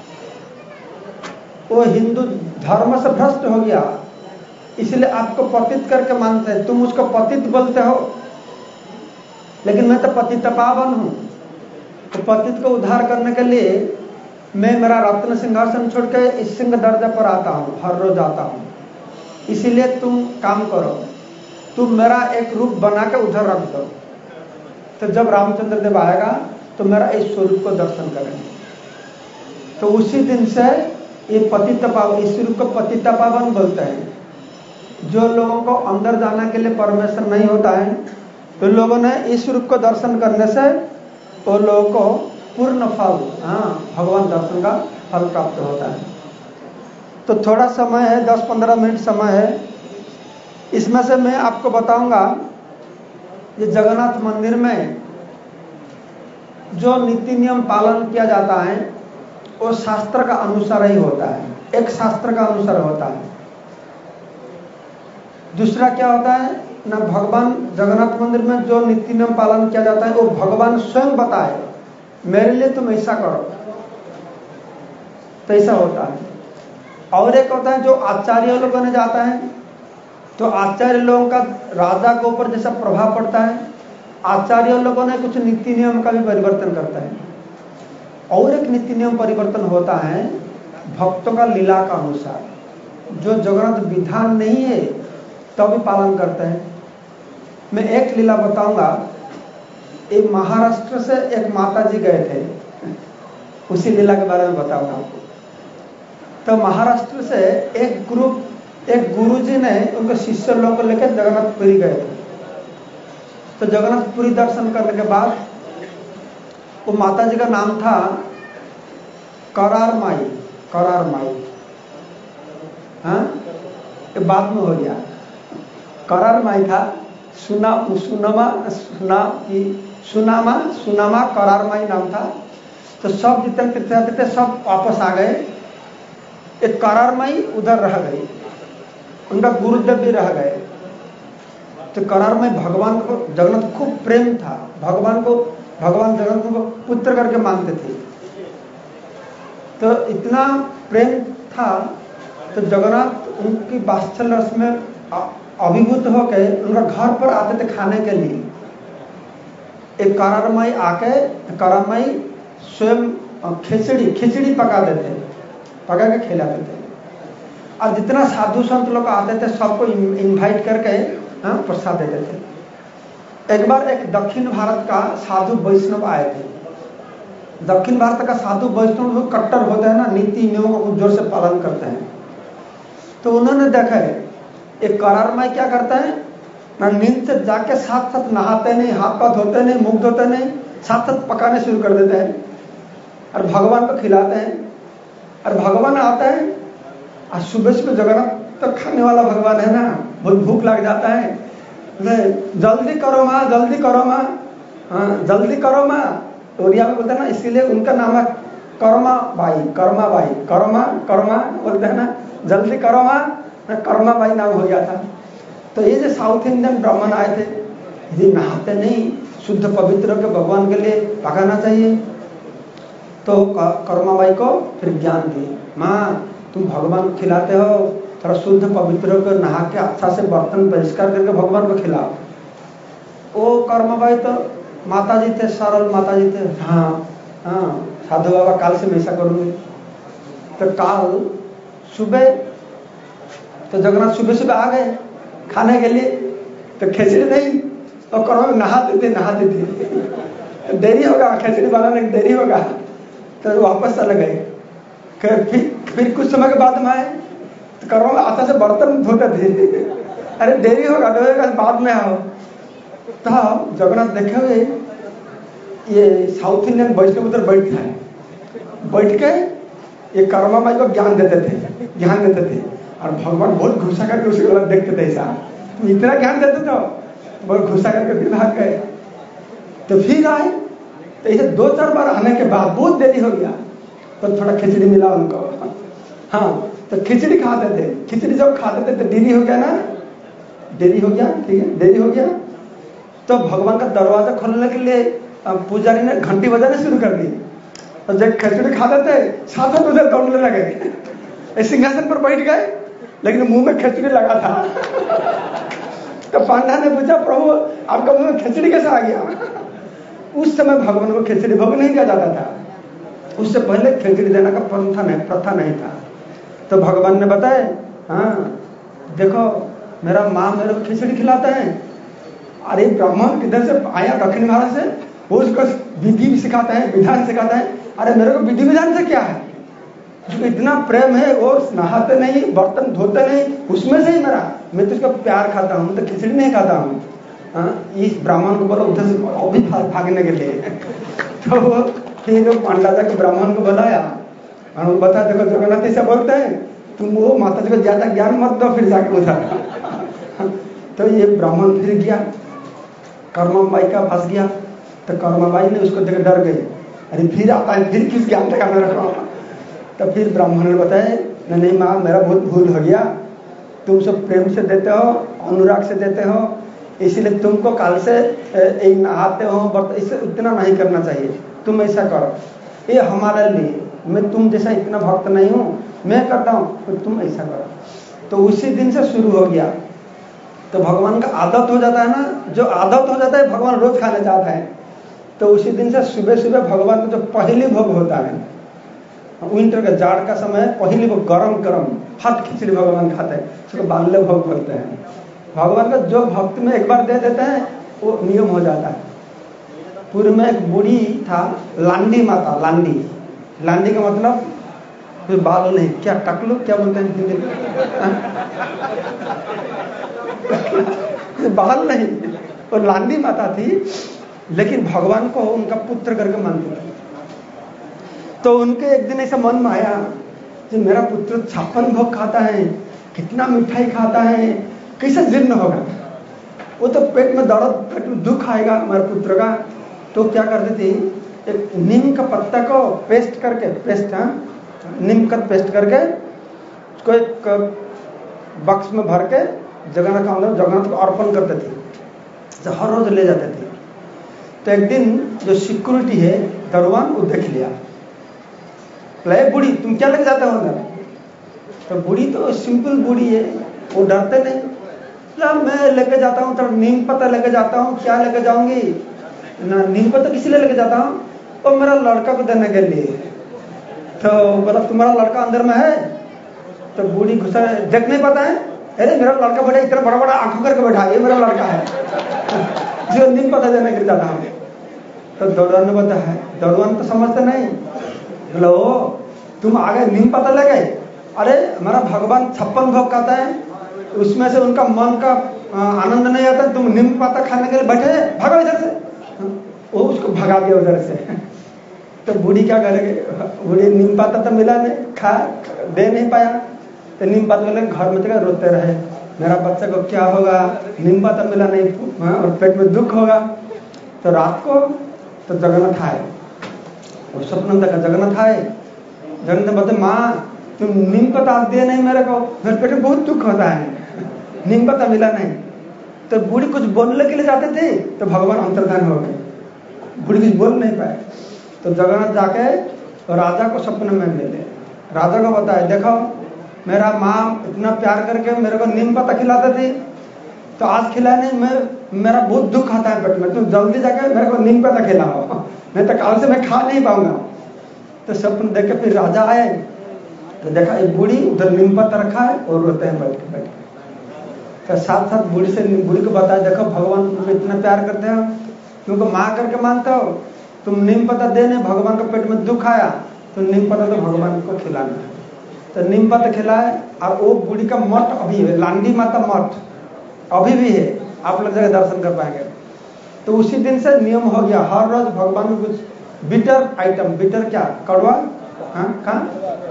वो हिंदू धर्म से भ्रष्ट हो गया, इसलिए आपको पतित करके मानते हैं, तुम उसको पतित बोलते हो, लेकिन मैं तो पतित पावन हूं। तो पतित को उद्धार करने के लिए मैं मेरा रत्न सिंहासन छोड़ के इस सिंह दर्जा पर आता हूं, हर रोज आता हूं। इसीलिए तुम काम करो, तुम मेरा एक रूप बना के उधर रख दो, तो जब रामचंद्र देव आएगा तो मेरा इस स्वरूप को दर्शन करेंगे। तो उसी दिन से ये पतित पावन, इस रूप को पतित पावन बोलते हैं। जो लोगों को अंदर जाने के लिए परमेश्वर नहीं होता है, तो लोगों ने इस रूप को दर्शन करने से वो लोगों को पूर्ण फल, हाँ भगवान दर्शन का फल प्राप्त होता है। तो थोड़ा समय है, दस पंद्रह मिनट समय है, इसमें से मैं आपको बताऊंगा ये जगन्नाथ मंदिर में जो नीति नियम पालन किया जाता है वो शास्त्र का अनुसार ही होता है, एक शास्त्र का अनुसार होता है। दूसरा क्या होता है ना, भगवान जगन्नाथ मंदिर में जो नीति नियम पालन किया जाता है वो भगवान स्वयं बताए, मेरे लिए तुम ऐसा करो, तो ऐसा होता है। और एक होता है जो आचार्य लोगों ने जाता है, तो आचार्य लोगों का राजा के ऊपर जैसा प्रभाव पड़ता है, आचार्य लोगों ने कुछ नीति नियम का भी परिवर्तन करता है। और एक नीति नियम परिवर्तन होता है भक्तों का लीला का अनुसार, जो जगन्नाथ विधान नहीं है तो भी पालन करते हैं। मैं एक लीला बताऊंगा। एक महाराष्ट्र से एक माता जी गए थे, उसी लीला के बारे में बताऊंगा आपको। तो महाराष्ट्र से एक ग्रुप, एक गुरुजी ने उनके शिष्य लोगों को लेकर जगन्नाथपुरी गए थे। तो जगन्नाथपुरी दर्शन करने के बाद वो माता जी का नाम था करार माई, करार माई, हाँ ये बाद में हो गया, करार माई था। सुना सुनमा सुना की सुनामा सुनामा करार माई नाम था। तो सब जितने तीर्थयात्री थे सब वापस आ गए, एक करार माई उधर रह गई, उनका गुरुदेव भी रह गए। तो करार में भगवान को जगन्नाथ खूब प्रेम था, भगवान को भगवान जगन्नाथ को पुत्र करके मानते थे। तो इतना प्रेम था तो जगन्नाथ उनकी वात्सल्य रस में अभिभूत होकर उनका घर पर आते थे खाने के लिए। एक करारमाई आके करारमाई स्वयं खिचड़ी खिचड़ी पका देते, पका के खिलाते थे। और जितना साधु संत लोग आते थे सबको इनवाइट करके प्रसाद देते थे। एक बार एक दक्षिण भारत का साधु वैष्णव आए थे। दक्षिण भारत का साधु वैष्णव जो कट्टर होते हैं ना, नीति नियमों को जोर से पालन करते हैं। तो उन्होंने देखा है एक करारमाई क्या करता है ना, नींद से जाके साथ साथ नहाते नहीं, हाथ पाथ धोते नहीं, मुख धोते नहीं, साथ साथ पकाने शुरू कर देते हैं और भगवान को खिलाते हैं। और भगवान आते हैं और सुबह सुबह जगन्नाथ तो खाने वाला भगवान है ना, बहुत भूख लग जाता है, जल्दी करो माँ, जल्दी करो माँ, हाँ जल्दी करो माँ। ओरिया में बोलते हैं ना, इसीलिए उनका नाम है कर्मा बाई, कर्मा बाई, कर्मा कर्मा बोलते हैं ना, जल्दी करो माँ, कर्मा बाई नाम हो गया था। तो ये जो साउथ इंडियन ब्राह्मण आए थे, ये नहाते नहीं, शुद्ध पवित्र के भगवान के लिए पकाना चाहिए। तो कर्मा बाई को फिर ज्ञान दिए, माँ तुम भगवान को खिलाते हो, थोड़ा शुद्ध पवित्र होकर नहा के अच्छा से बर्तन परिष्कार करके भगवान को खिलाओ। वो कर्मा बाई तो माता जी थे, सरल माता जी थे, हाँ हाँ साधु बाबा काल से मैं ऐसा करूंगी। तो काल सुबह तो जगन्नाथ सुबह सुबह आ गए खाने के लिए, तो खिचड़ी नहीं और कर्मा नहाते थे नहाते थे देरी होगा, खिचड़ी बनाने में देरी होगा, तो वापस चले गए। फिर फिर कुछ समय के बाद में आए तो कर्मा आता से बर्तन धोते थे, अरे देरी होगा धोएगा बाद में आओ। तो जगन्नाथ देखे हुए ये साउथ इंडियन वैष्णव उधर बैठ है, बैठ के ये कर्मा बाई को ज्ञान देते थे, ज्ञान देते थे। और भगवान बहुत घुसा करके उसी को देखते थे, ऐसा तुम इतना ज्ञान देते थे, बहुत घुसा करके फिर भाग गए। तो फिर आए तो इसे दो चार बार आने के बाद बहुत देरी हो गया, तो थोड़ा खिचड़ी मिला उनको। हाँ तो खिचड़ी खाते थे, खिचड़ी जब खाते थे तो देरी हो गया ना, देरी हो गया, ठीक है देरी हो गया। तो भगवान का दरवाजा खोलने के लिए पुजारी ने घंटी बजाने शुरू कर दी। और जब खिचड़ी खाते थे साथ साथ उधर दौड़ने लगे, सिंहासन पर बैठ गए लेकिन मुंह में खिचड़ी लगा था। तो पांडा ने पूछा प्रभु आपका मुंह में खिचड़ी कैसे आ गया? उस समय भगवान को खिचड़ी भोग नहीं दिया जाता था, उससे पहले खिचड़ी देने का प्रथा नहीं प्रथा नहीं था। तो भगवान ने बताया, हाँ देखो मेरा माँ मेरे को खिचड़ी खिलाता है। अरे ब्राह्मण किधर से आया, दक्षिण भारत से, वो उसको विधि भी सिखाता है, विधान सिखाता है। अरे मेरे को विधि विधान से क्या है, उसको इतना प्रेम है, और नहाते नहीं, बर्तन धोते नहीं, उसमें से ही मेरा, मैं तो उसका प्यार खाता हूँ, तो खिचड़ी नहीं खाता हूँ। इस ब्राह्मण को बोला उधर से अभी भागने के लिए। तो फिर पांडा जाके ब्राह्मण को बुलाया और बता देखो जगन्नाथ ऐसा बोलते हैं, तुम वो माता जी को ज्यादा ज्ञान मत दो, फिर जाके उधर। तो ये ब्राह्मण फिर गया कर्माबाई का पास गया, तो कर्माबाई ने उसको देख डर गई, अरे फिर आता है, फिर किस ज्ञान तक आने रखा। तो फिर ब्राह्मण ने बताया, नहीं माँ मेरा बहुत भूल हो गया, तुम सब प्रेम से देते हो, अनुराग से देते हो, इसलिए तुमको काल से एक नहाते हो, बट इसे इतना नहीं करना चाहिए, तुम ऐसा करो, ये हमारे लिए, मैं तुम जैसा इतना भक्त नहीं हूँ, मैं करता हूँ तो तुम ऐसा करो। तो उसी दिन से शुरू हो गया। तो भगवान का आदत हो जाता है ना, जो आदत हो जाता है भगवान रोज खाना चाहता है। तो उसी दिन से सुबह सुबह भगवान का जो पहली भोग होता है, विंटर का जाड़ का समय, पहली भोग गरम गरम हट खिचड़ी भगवान खाते हैं, उसको बाल्य भोग बोलते हैं। भगवान का जो भक्त में एक बार दे देते हैं वो नियम हो जाता है। पूर्व में एक बूढ़ी था, लांडी माता, लांडी लांडी का मतलब फिर बाल नहीं, क्या टकलू क्या बोलते हैं हिंदी में? बाल नहीं, और लांडी माता थी, लेकिन भगवान को उनका पुत्र करके मानती थी। तो उनके एक दिन ऐसा मन में आया कि मेरा पुत्र छप्पन भोग खाता है, कितना मिठाई खाता है, कैसे जीर्ण होगा, वो तो पेट में दर्द, पेट में दुख आएगा हमारे पुत्र का। तो क्या करती थी, एक नीम का पत्ता को पेस्ट करके, पेस्ट हाँ नीम का पेस्ट करके उसको एक बक्स में भर के जगन्नाथ जगन्नाथ को अर्पण करते थे। तो हर रोज ले जाते थे। तो एक दिन जो सिक्योरिटी है दरवान वो देख लिया, बोले बूढ़ी तुम क्या लेके जाते हो अंदर? तो बूढ़ी तो सिंपल बूढ़ी है, वो डरते नहीं, बोला मैं लेके जाता हूँ तो नीम पत्ता लेके जाता हूँ। क्या लेके जाऊंगी ना, नीम पत्ता किसी लिए लेके जाता हूँ? और मेरा लड़का को देने के लिए। तो बोला तुम्हारा लड़का अंदर में है? तो बूढ़ी गुस्सा, देख नहीं पाता है? अरे मेरा लड़का बड़ा इतना बड़ा बड़ा आंखों करके बैठा, ये मेरा लड़का है जो नीम पत्ता देने के लिए जाता हूँ। तो दौड़वान ने बताया, दौड़वान तो समझते नहीं, बोला ओ तुम आ गए नीम पत्ता ले गए? अरे हमारा भगवान छप्पन भोग खाता है, उसमें से उनका मन का आनंद नहीं आता, तुम नीम पत्ता खाने के लिए बैठे, भागो इधर से। वो उसको भगा दिया उधर से। तो बूढ़ी क्या करेगी, बूढ़ी नीम पत्ता तो मिला नहीं, खा दे नहीं पाया, तो नीम पत्ता मिले घर में जगह रोते रहे, मेरा बच्चे को क्या होगा, नीम पत्ता मिला नहीं और पेट में दुख होगा। तो रात को तो जगन्नाथ आए, और स्वप्न देखा जगन्नाथ आए, जगन्नाथ बोलते माँ तुम नीम पत्ता दे नहीं मेरे को, मेरे पेट में बहुत दुख होता है, नीम पत्ता मिला नहीं। तो बूढ़ी कुछ बोलने के लिए जाते थे तो भगवान अंतर्धान हो गए, बूढ़ी कुछ बोल नहीं पाए। तो जगन्नाथ जाके तो राजा को सपने में मिले, राजा को बताया देखो मेरा माँ इतना प्यार करके मेरे को नीम पत्ता खिलाते थे, तो आज खिलाए नहीं, मैं मेरा बहुत दुख आता है पेट में, तुम जल्दी जाके मेरे को नीम पत्ता खिलाओ, नहीं तो कल से मैं खा नहीं पाऊंगा। तो सपने देख के फिर राजा आए तो देखा एक बूढ़ी उधर नीम पत्ता रखा है और रोते हैं बैठ के बैठ के। तो साथ साथ बूढ़ी से बूढ़ी को बताया देखो भगवान तुम्हें इतना प्यार करते हो, क्योंकि माँ करके मानते हो, तुम नीम पत्ता देने भगवान के पेट में दुख आया तो नीम पत्ता तो भगवान को खिलाना है। तो नीम पत्ता खिलाए, और वो बूढ़ी का मठ अभी है, लांडी माता मठ अभी भी है, आप लोग जगह दर्शन कर पाएंगे। तो उसी दिन से नियम हो गया हर रोज भगवान को कुछ बिटर आइटम, बिटर क्या कड़वा, हाँ कहाँ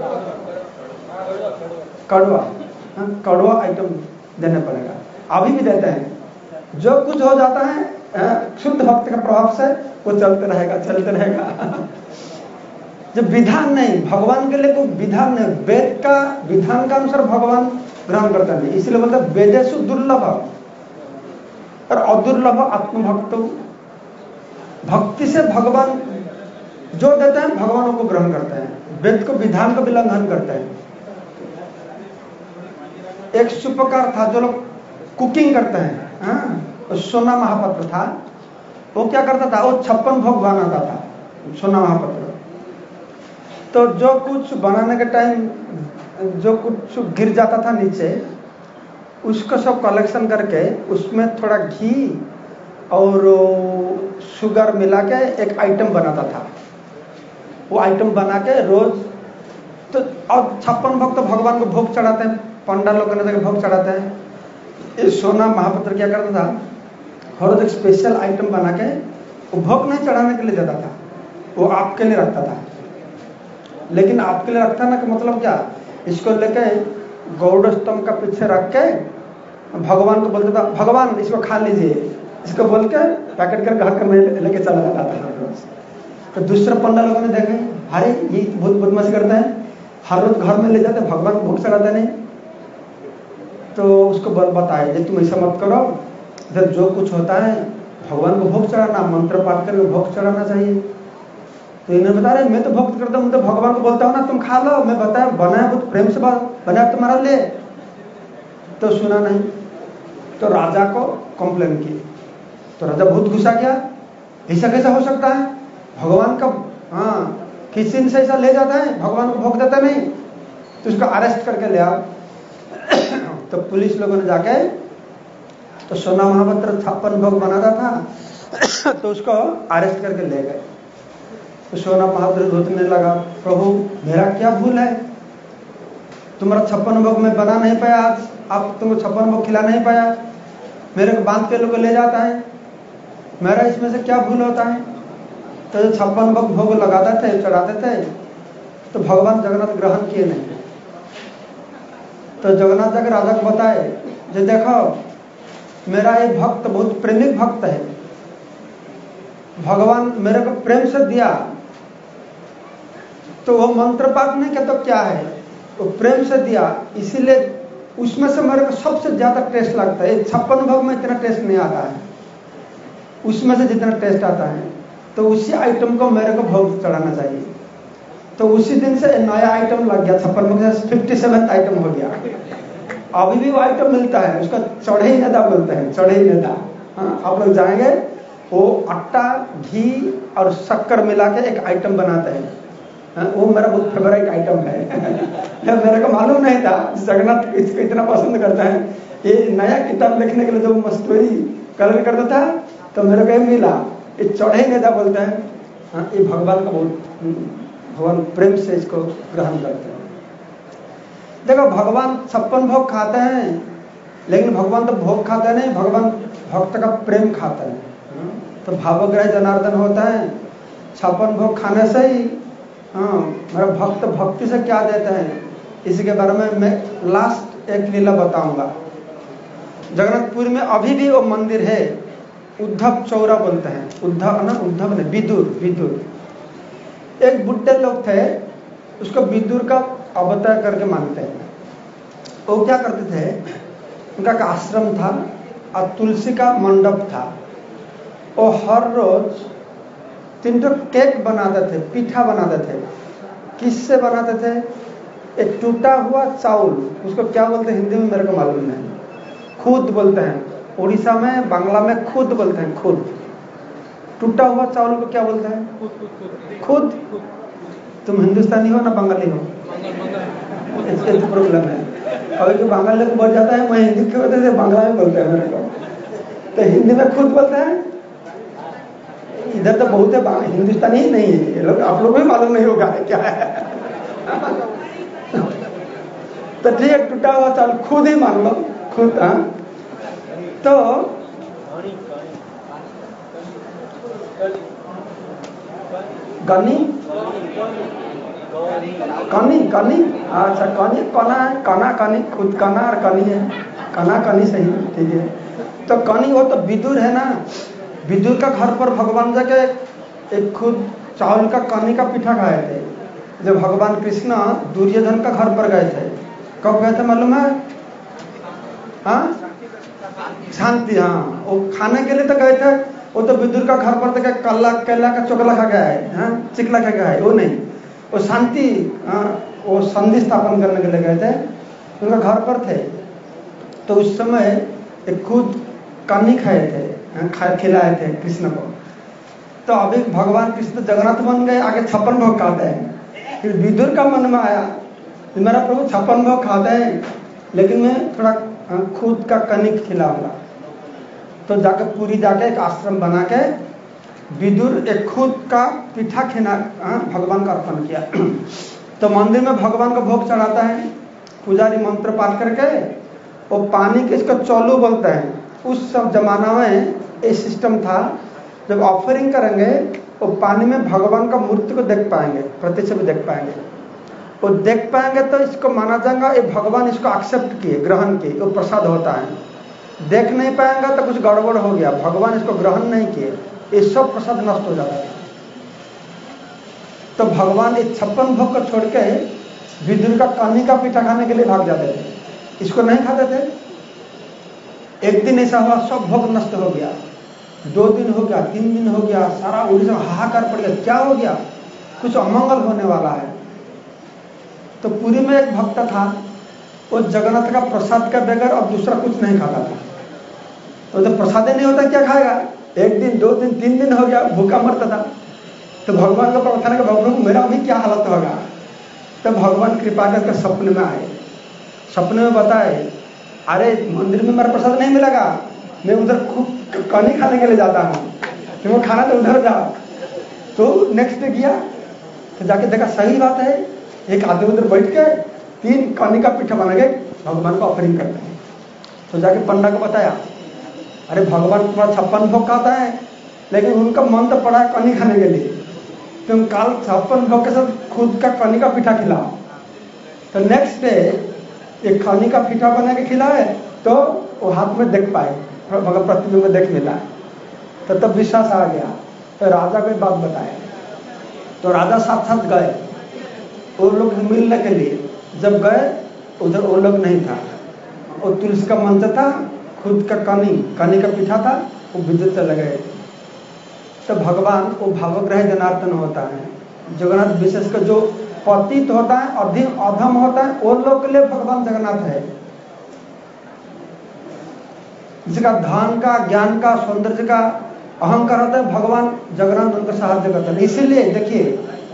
कड़वा, हाँ कड़वा आइटम देना पड़ेगा, अभी भी देते हैं। जो कुछ हो जाता है शुद्ध भक्त के प्रभाव से वो चलते रहेगा चलते रहेगा। जब विधान नहीं, भगवान के लिए कोई विधान नहीं, वेद का विधान का अनुसार भगवान ग्रहण करता नहीं, इसलिए बोलते वेदेषु दुर्लभ और अदुर्लभ आत्मभक्त। भक्ति से भगवान जो देते हैं भगवानों को ग्रहण करते हैं, वेद को विधान को उल्लंघन करते हैं। एक सुपकार था जो लोग कुकिंग करते हैं, हाँ सोना महापात्र था, वो क्या करता था, वो छप्पन भोग बनाता था सोना महापात्र। तो जो कुछ बनाने के टाइम जो कुछ गिर जाता था नीचे, उसको सब कलेक्शन करके उसमें थोड़ा घी और शुगर मिला के एक आइटम बनाता था। वो आइटम बना के रोज तो, और छप्पन भोग तो भगवान को भोग चढ़ाते हैं, पंडा लोग ने भोग चढ़ाते हैं। ये सोना महापात्र क्या करता था, हर रोज एक स्पेशल आइटम बना के वो भोग नहीं चढ़ाने के लिए देता था, वो आपके लिए रखता था। लेकिन आपके लिए रखता ना का मतलब क्या, इसको लेके गौड़ स्तंभ का पीछे रख के भगवान को बोलता था भगवान इसको खा लीजिए, इसको बोल के पैकेट कर घर में लेके चला जाता था हर रोज। तो दूसरे पंडा लोगों ने देखे अरे ये बहुत बदमाशी करता है, हर रोज घर में ले जाते भगवान को भोग चढ़ाते नहीं। तो उसको बल बताया तुम ऐसा मत करो, जब जो कुछ होता है भगवान को भोग चढ़ाना, मंत्र पाठ करके भोग चढ़ाना चाहिए। तो इन्हें बता रहे मैं तो भक्त करता हूँ, तो भगवान को बोलता हूँ ना तुम खा लो, मैं बताया बनाया बहुत प्रेम से बनाया तुम्हारा ले, तो सुना नहीं। तो राजा को कंप्लेन की, तो राजा बहुत गुस्सा किया, ऐसा कैसा हो सकता है, भगवान का हाँ किसी से ऐसा ले जाता है, भगवान को भोग देता नहीं, तो उसको अरेस्ट करके ले आओ। तो पुलिस लोगों ने जाके तो सोना महापात्र छप्पन भोग बनाता था तो उसको अरेस्ट करके ले गए। तो सोना महापात्र रोने लगा, प्रभु मेरा क्या भूल है, तुम्हारा छप्पन भोग में बना नहीं पाया, आज आप तुमको छप्पन भोग खिला नहीं पाया, मेरे को बांध के लोग ले जाता है, मेरा इसमें से क्या भूल होता है। तो छप्पन भोग भोग लगाते थे चढ़ाते थे, तो भगवान जगन्नाथ ग्रहण किए नहीं। तो जगन्नाथ जाकर राजा को बताए जो देखो मेरा ये भक्त बहुत प्रेमिक भक्त है, भगवान मेरे को प्रेम से दिया, तो वो मंत्र पाठ नहीं कहता तो क्या है, वो प्रेम से दिया, इसीलिए उसमें से मेरे को सबसे ज्यादा टेस्ट लगता है, छप्पन भोग में इतना टेस्ट नहीं आता है, उसमें से जितना टेस्ट आता है, तो उसी आइटम को मेरे को भोग चढ़ाना चाहिए। तो उसी दिन से नया आइटम लग गया, छप्पन भोग से फिफ्टी सेवन आइटम हो गया। अभी भी वो आइटम मिलता है, उसका चढ़ई नेदा बोलते हैं, चढ़ई नेदा। हाँ, आप लोग जाएंगे, वो आटा, घी और शक्कर मिला के एक आइटम बनाते हैं। हाँ, वो मेरा बहुत फेवरेट आइटम है। मेरे को मालूम नहीं था जगन्नाथ इसको इतना पसंद करता है। ये नया किताब लिखने के लिए जो स्टोरी कलर करता था, तो मेरे को मिला, ये चढ़ई नेदा बोलते हैं। हाँ, ये भगवान का बहुत, भगवान प्रेम से इसको ग्रहण करते हैं। देखो, भगवान छप्पन भोग खाते हैं, लेकिन भगवान तो भोग खाते नहीं, भगवान भक्त का प्रेम खाते हैं। तो भावग्रह जनार्दन होता है। छप्पन भोग खाने से ही हाँ, मेरा भक्त भक्ति से क्या देता है, इसी के बारे में मैं लास्ट एक लीला बताऊंगा। जगन्नाथपुरी में अभी भी वो मंदिर है, उद्धव चौरा बोलते हैं। उद्धव ना, उद्धव ने विदुर, विदुर एक बुड्ढे लोग थे, उसको विदुर का अवतार करके मानते हैं। वो क्या करते थे, उनका का आश्रम था और तुलसी का मंडप था। वो हर रोज तीन तो केक बनाते थे, पीठा बनाते थे। किससे बनाते थे? एक टूटा हुआ चावल, उसको क्या बोलते हैं हिंदी में मेरे को मालूम नहीं, खुद बोलते हैं। उड़ीसा में, बांग्ला में खुद बोलते हैं, खुद। टूटा हुआ चावल को क्या बोलते हैं? खुद। तुम हिंदुस्तानी हो ना बंगाली हो? इसके तो प्रॉब्लम है। अभी तो बंगाली को बढ़ जाता है, मैं हिंदी के वजह से बांग्ला में बोलते हैं मेरे को, तो हिंदी में खुद बोलते हैं। इधर तो बहुत है, हिंदुस्तानी ही नहीं है ये लोग, आप लोग भी मालूम नहीं होगा क्या है। तो ठीक है, टूटा हुआ चावल खुद ही मान लो, खुद। हाँ, तो गनी कनी कनी अच्छा, कनी कना है, कना कनी, खुद कना और कनी है, कना कनी सही, ठीक है। तो कनी हो तो विदुर है ना, विदुर का घर पर भगवान जाके एक खुद चावल का कनी का पीठा खाए थे। जब भगवान कृष्ण दुर्योधन का घर पर गए थे, कब गए थे मालूम है? हाँ, शांति, हाँ, वो खाने के लिए तो गए थे। वो तो विदुर का घर पर तो कल्ला केला का चोकला खा गया है, हाँ, चिकला खा गया है, वो नहीं, वो शांति, हाँ, वो संधि स्थापन करने के लिए गए थे, उनका घर पर थे। तो उस समय एक खुद कन्नी खाए थे, खा खिलाए थे कृष्ण को। तो अभी भगवान कृष्ण जगन्नाथ बन गए, आगे छप्पन भोग खाते हैं। फिर विदुर का मन में आया, मेरा प्रभु छप्पन भोग खाते हैं, लेकिन मैं थोड़ा खुद का कनिक खिलाऊंगा। तो जाके पूरी जाके एक आश्रम बना के विदुर एक खुद का पीठा खिला भगवान का अर्पण किया। तो मंदिर में भगवान का भोग चढ़ाता है, पुजारी मंत्र पाठ करके, वो पानी के इसको चौलू बोलते हैं। उस सब जमाना में ये सिस्टम था, जब ऑफरिंग करेंगे वो पानी में भगवान का मूर्ति को देख पाएंगे, प्रत्यक्ष भी देख पाएंगे। वो देख पाएंगे तो इसको माना जाएगा ये भगवान इसको एक्सेप्ट किए, ग्रहण किए, वो प्रसाद होता है। देख नहीं पाएंगे तो कुछ गड़बड़ हो गया, भगवान इसको ग्रहण नहीं किए, ये सब प्रसाद नष्ट हो जाता है। तो भगवान इस छप्पन भोग को छोड़ के विदुर का कन्नी का पीठा खाने के लिए भाग जाते थे, इसको नहीं खाते थे। एक दिन ऐसा हुआ, सब भोग नष्ट हो गया, दो दिन हो गया, तीन दिन हो गया, सारा उड़ीसा हाहाकार पड़ गया, क्या हो गया, कुछ अमंगल होने वाला है। तो पुरी में एक भक्त था, वो जगन्नाथ का प्रसाद के बगैर अब दूसरा कुछ नहीं खाता था। तो जब प्रसाद नहीं होता क्या खाएगा? एक दिन, दो दिन, तीन दिन हो गया, भूखा मरता था। तो भगवान को प्रार्थना का, भगवान मेरा अभी क्या हालत होगा? तो भगवान कृपा करके सपने में आए, सपने में बताए, अरे मंदिर में मेरा प्रसाद नहीं मिलेगा, मैं उधर खूब कनी खाने के लिए जाता हूँ, तो वो खाना तो उधर जाओ। तो नेक्स्ट डे गया, तो जाके देखा सही बात है, एक आदमी उधर बैठ के तीन कनी का पीठा बना के भगवान को ऑफरिंग करते हैं। तो जाके पंडा को बताया, अरे भगवान तुम्हारा छप्पन भोग खाता है, लेकिन उनका मन तो पड़ा है कनी खाने के लिए, तुम काल छप्पन भोग के साथ खुद का कनी का पीठा खिलाओ। तो नेक्स्ट डे एक कनी का पीठा बना के खिलाए, तो वो हाथ में देख पाए, भगवान प्रतिबिंब में देख मिला। तो तब विश्वास आ गया। तो राजा को बात बताए, तो राजा साथ साथ गए वो लोग मिलने के लिए। जब गए उधर वो लोग नहीं था, वो तुलसी का मंत्र था, खुद का कनी कनी का पीठा था, वो विद्युत चले गए। तो भगवान वो भावग्रह जनार्दन होता है। जगन्नाथ विशेषकर जो पतित होता है, अधिक अधम होता है, वो लोग के लिए भगवान जगन्नाथ है। जिसका धन का, ज्ञान का, सौंदर्य का अहंकार होता है, भगवान जगन्नाथ उनको सहायता करते हैं। इसीलिए देखिए,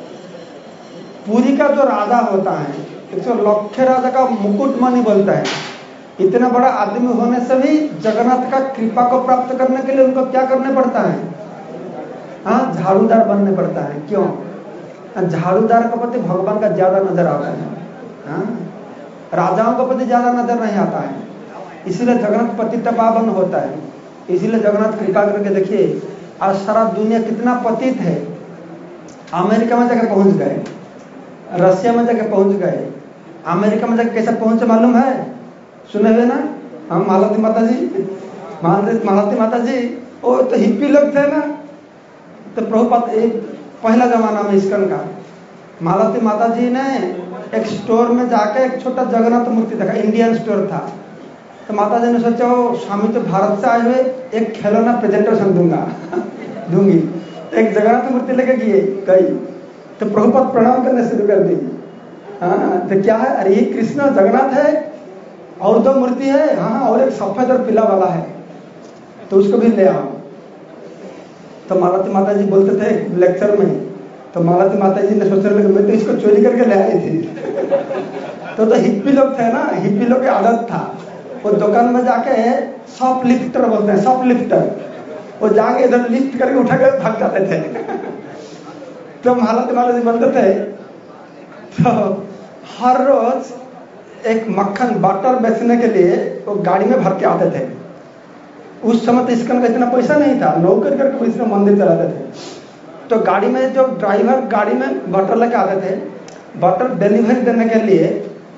पुरी का जो राजा होता है, एक सौ लक्षे राजा का मुकुटमणि बोलता है, इतना बड़ा आदमी होने से भी जगन्नाथ का कृपा को प्राप्त करने के लिए उनको क्या करने पड़ता है? हाँ, झाड़ूदार बनने पड़ता है। क्यों? झाड़ूदार के प्रति भगवान का ज्यादा नजर आता है, हाँ? राजाओं के प्रति ज्यादा नजर नहीं आता है। इसीलिए जगन्नाथ पतित पावन होता है। इसीलिए जगन्नाथ कृपा करके देखिए, आज सारा दुनिया कितना पतित है। अमेरिका में जाकर पहुंच गए, रशिया में जाकर पहुंच गए। अमेरिका में जाकर कैसे पहुंचे मालूम है? सुने हुए ना हम मालती माता जी, मालती माता जी वो तो हिप्पी लोग थे ना। तो प्रभुपाद पहला जमाना में इस्कन का, मालती माता जी ने एक स्टोर में जाकर एक छोटा जगन्नाथ मूर्ति देखा, इंडियन स्टोर था। तो माता जी ने सोचा, वो स्वामी तो भारत से आए हुए, एक खिलौना प्रेजेंटेशन दूंगा दूंगी। एक जगन्नाथ मूर्ति लेके गई गई तो प्रभुपाद प्रणाम करने शुरू कर दी। हाँ, तो क्या है? अरे ये कृष्ण जगन्नाथ है, और दो मूर्ति है, हाँ, और एक सफेद और पीला वाला है, तो उसको भी ले आओ। तो मालती माता जी बोलते थे लेक्चर में, तो मालती माता जी ने सोचा मैं तो इसको चोरी करके ले आई थी। तो तो हिप्पी लोग थे ना, हिप्पी लोग की आदत था, वो दुकान में जाके शॉप लिफ्टर बोलते हैं, शॉप लिफ्टर, वो जाके इधर लिफ्ट करके उठा कर भाग जाते थे। तो मालती माता जी बोलते थे, तो हर रोज एक मक्खन बटर बेचने के लिए वो गाड़ी में भर के आते थे। उस समय तो इसका इतना पैसा नहीं था, नौकर करके इसमें मंदिर चलाते थे। तो गाड़ी में जो ड्राइवर गाड़ी में बटर लेके आते थे, बटर डिलीवरी देने के लिए,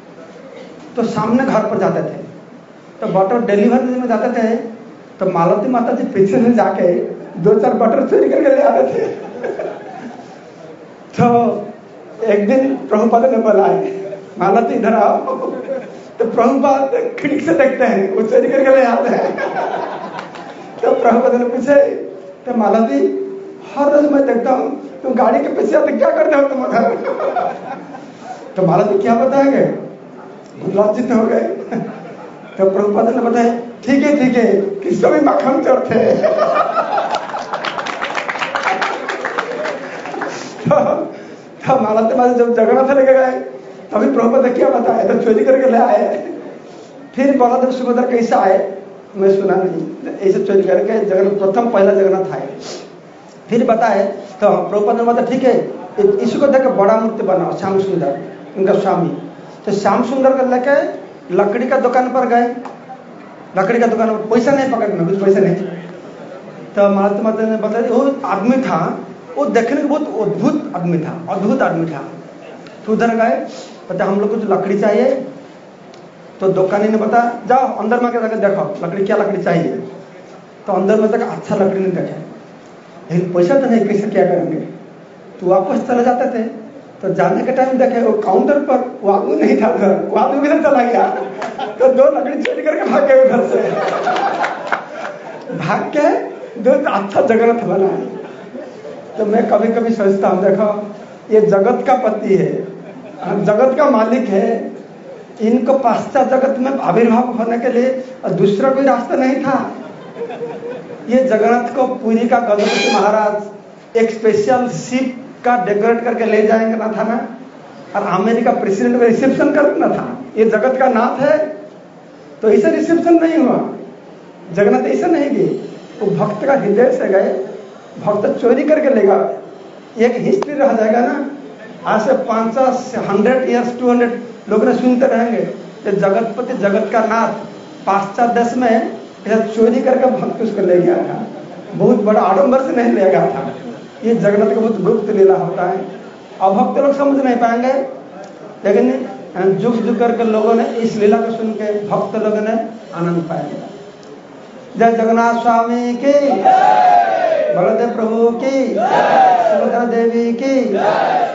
तो सामने घर पर जाते थे। तो बटर डिलीवरी देने में जाते थे, तो मालती माता जी पीछे से जाके दो चार बटर चोरी करके ले आते थे। तो एक दिन प्रभुपाद ने बुलाए, मालती इधर आओ। तो प्रभुपाद खिड़की से देखते हैं, वो चोरी करके ले आते हैं। तो प्रभुपाद ने पूछे, तो मालती हर रोज मैं देखता हूँ तुम गाड़ी के पीछे आते, क्या करते हो तुम उधर? तो मालती क्या बताएंगे, लज्जित हो गए। तो प्रभुपाद ने बताया, ठीक है ठीक है, किसको भी मक्खन चोर थे। तो मालती माता जब जगन्नाथ लेके गए, तभी प्रभुपाद क्या बताया, तो चोरी करके ले आए। फिर बलदेव सुभद्रा कैसे आए मैं सुना नहीं, ऐसे चोरी करके जगन्नाथ प्रथम पहला जगन्नाथ आए। फिर बताए तो प्रभुपाद ने बताया, ठीक है इसको देख बड़ा मूर्ति बनाओ, श्याम सुंदर उनका स्वामी। तो श्याम सुंदर को लेके लकड़ी का दुकान पर गए, लकड़ी का दुकान पर पैसा नहीं पकड़ना, कुछ पैसा नहीं। तो मालती माता ने बताया, वो आदमी था, वो देखने को बहुत अद्भुत आदमी था, अद्भुत आदमी था। तो उधर गए, पता हम लोग को जो लकड़ी चाहिए। तो दुकानी ने बताया, जाओ अंदर में जाकर देखो लकड़ी, क्या लकड़ी चाहिए। तो अंदर में तक अच्छा लकड़ी नहीं देखा, लेकिन पैसा तो नहीं, कैसे क्या करेंगे। तो वापस चले जाते थे। तो जाने के टाइम देखे वो काउंटर पर वो आदमी नहीं था, उधर वो आदमी किधर चला गया। तो दो लकड़ी चोरी करके भाग गए उधर से, भाग के दो अच्छा जगन्नाथ बना। तो मैं कभी कभी सोचता हूँ, देखो ये जगत का पति है, जगत का मालिक है, इनको पाश्चात्य जगत में आविर्भाव होने के लिए दूसरा कोई रास्ता नहीं था। ये जगन्नाथ को पुरी का गजपति महाराज एक स्पेशल शिप का डेकोरेट करके ले जाएंगे ना था ना, और अमेरिका प्रेसिडेंट में रिसेप्शन करना था। ये जगत का नाथ है, तो ऐसा रिसेप्शन नहीं हुआ। जगन्नाथ ऐसा नहीं गए, वो भक्त का हृदय से गए, भक्त चोरी करके लेगा। एक हिस्ट्री रह जाएगा ना, आज से पांच सौ हंड्रेड ईयर्स टू हंड्रेड लोग ने सुनते रहेंगे, जगतपति जगत का नाथ पाश्चात्य देश में चोरी करके भक्त उसको ले गया था। बहुत बड़ा आडंबर से नहीं ले गया था। ये जगन्नाथ का बहुत गुप्त लीला होता है, अभक्त लोग समझ नहीं पाएंगे, लेकिन जुग जुग करके लोगों ने इस लीला को सुन के भक्त लोगों ने आनंद पाया। जय जगन्नाथ स्वामी की, बलदेव प्रभु की, सुभद्रा देवी की।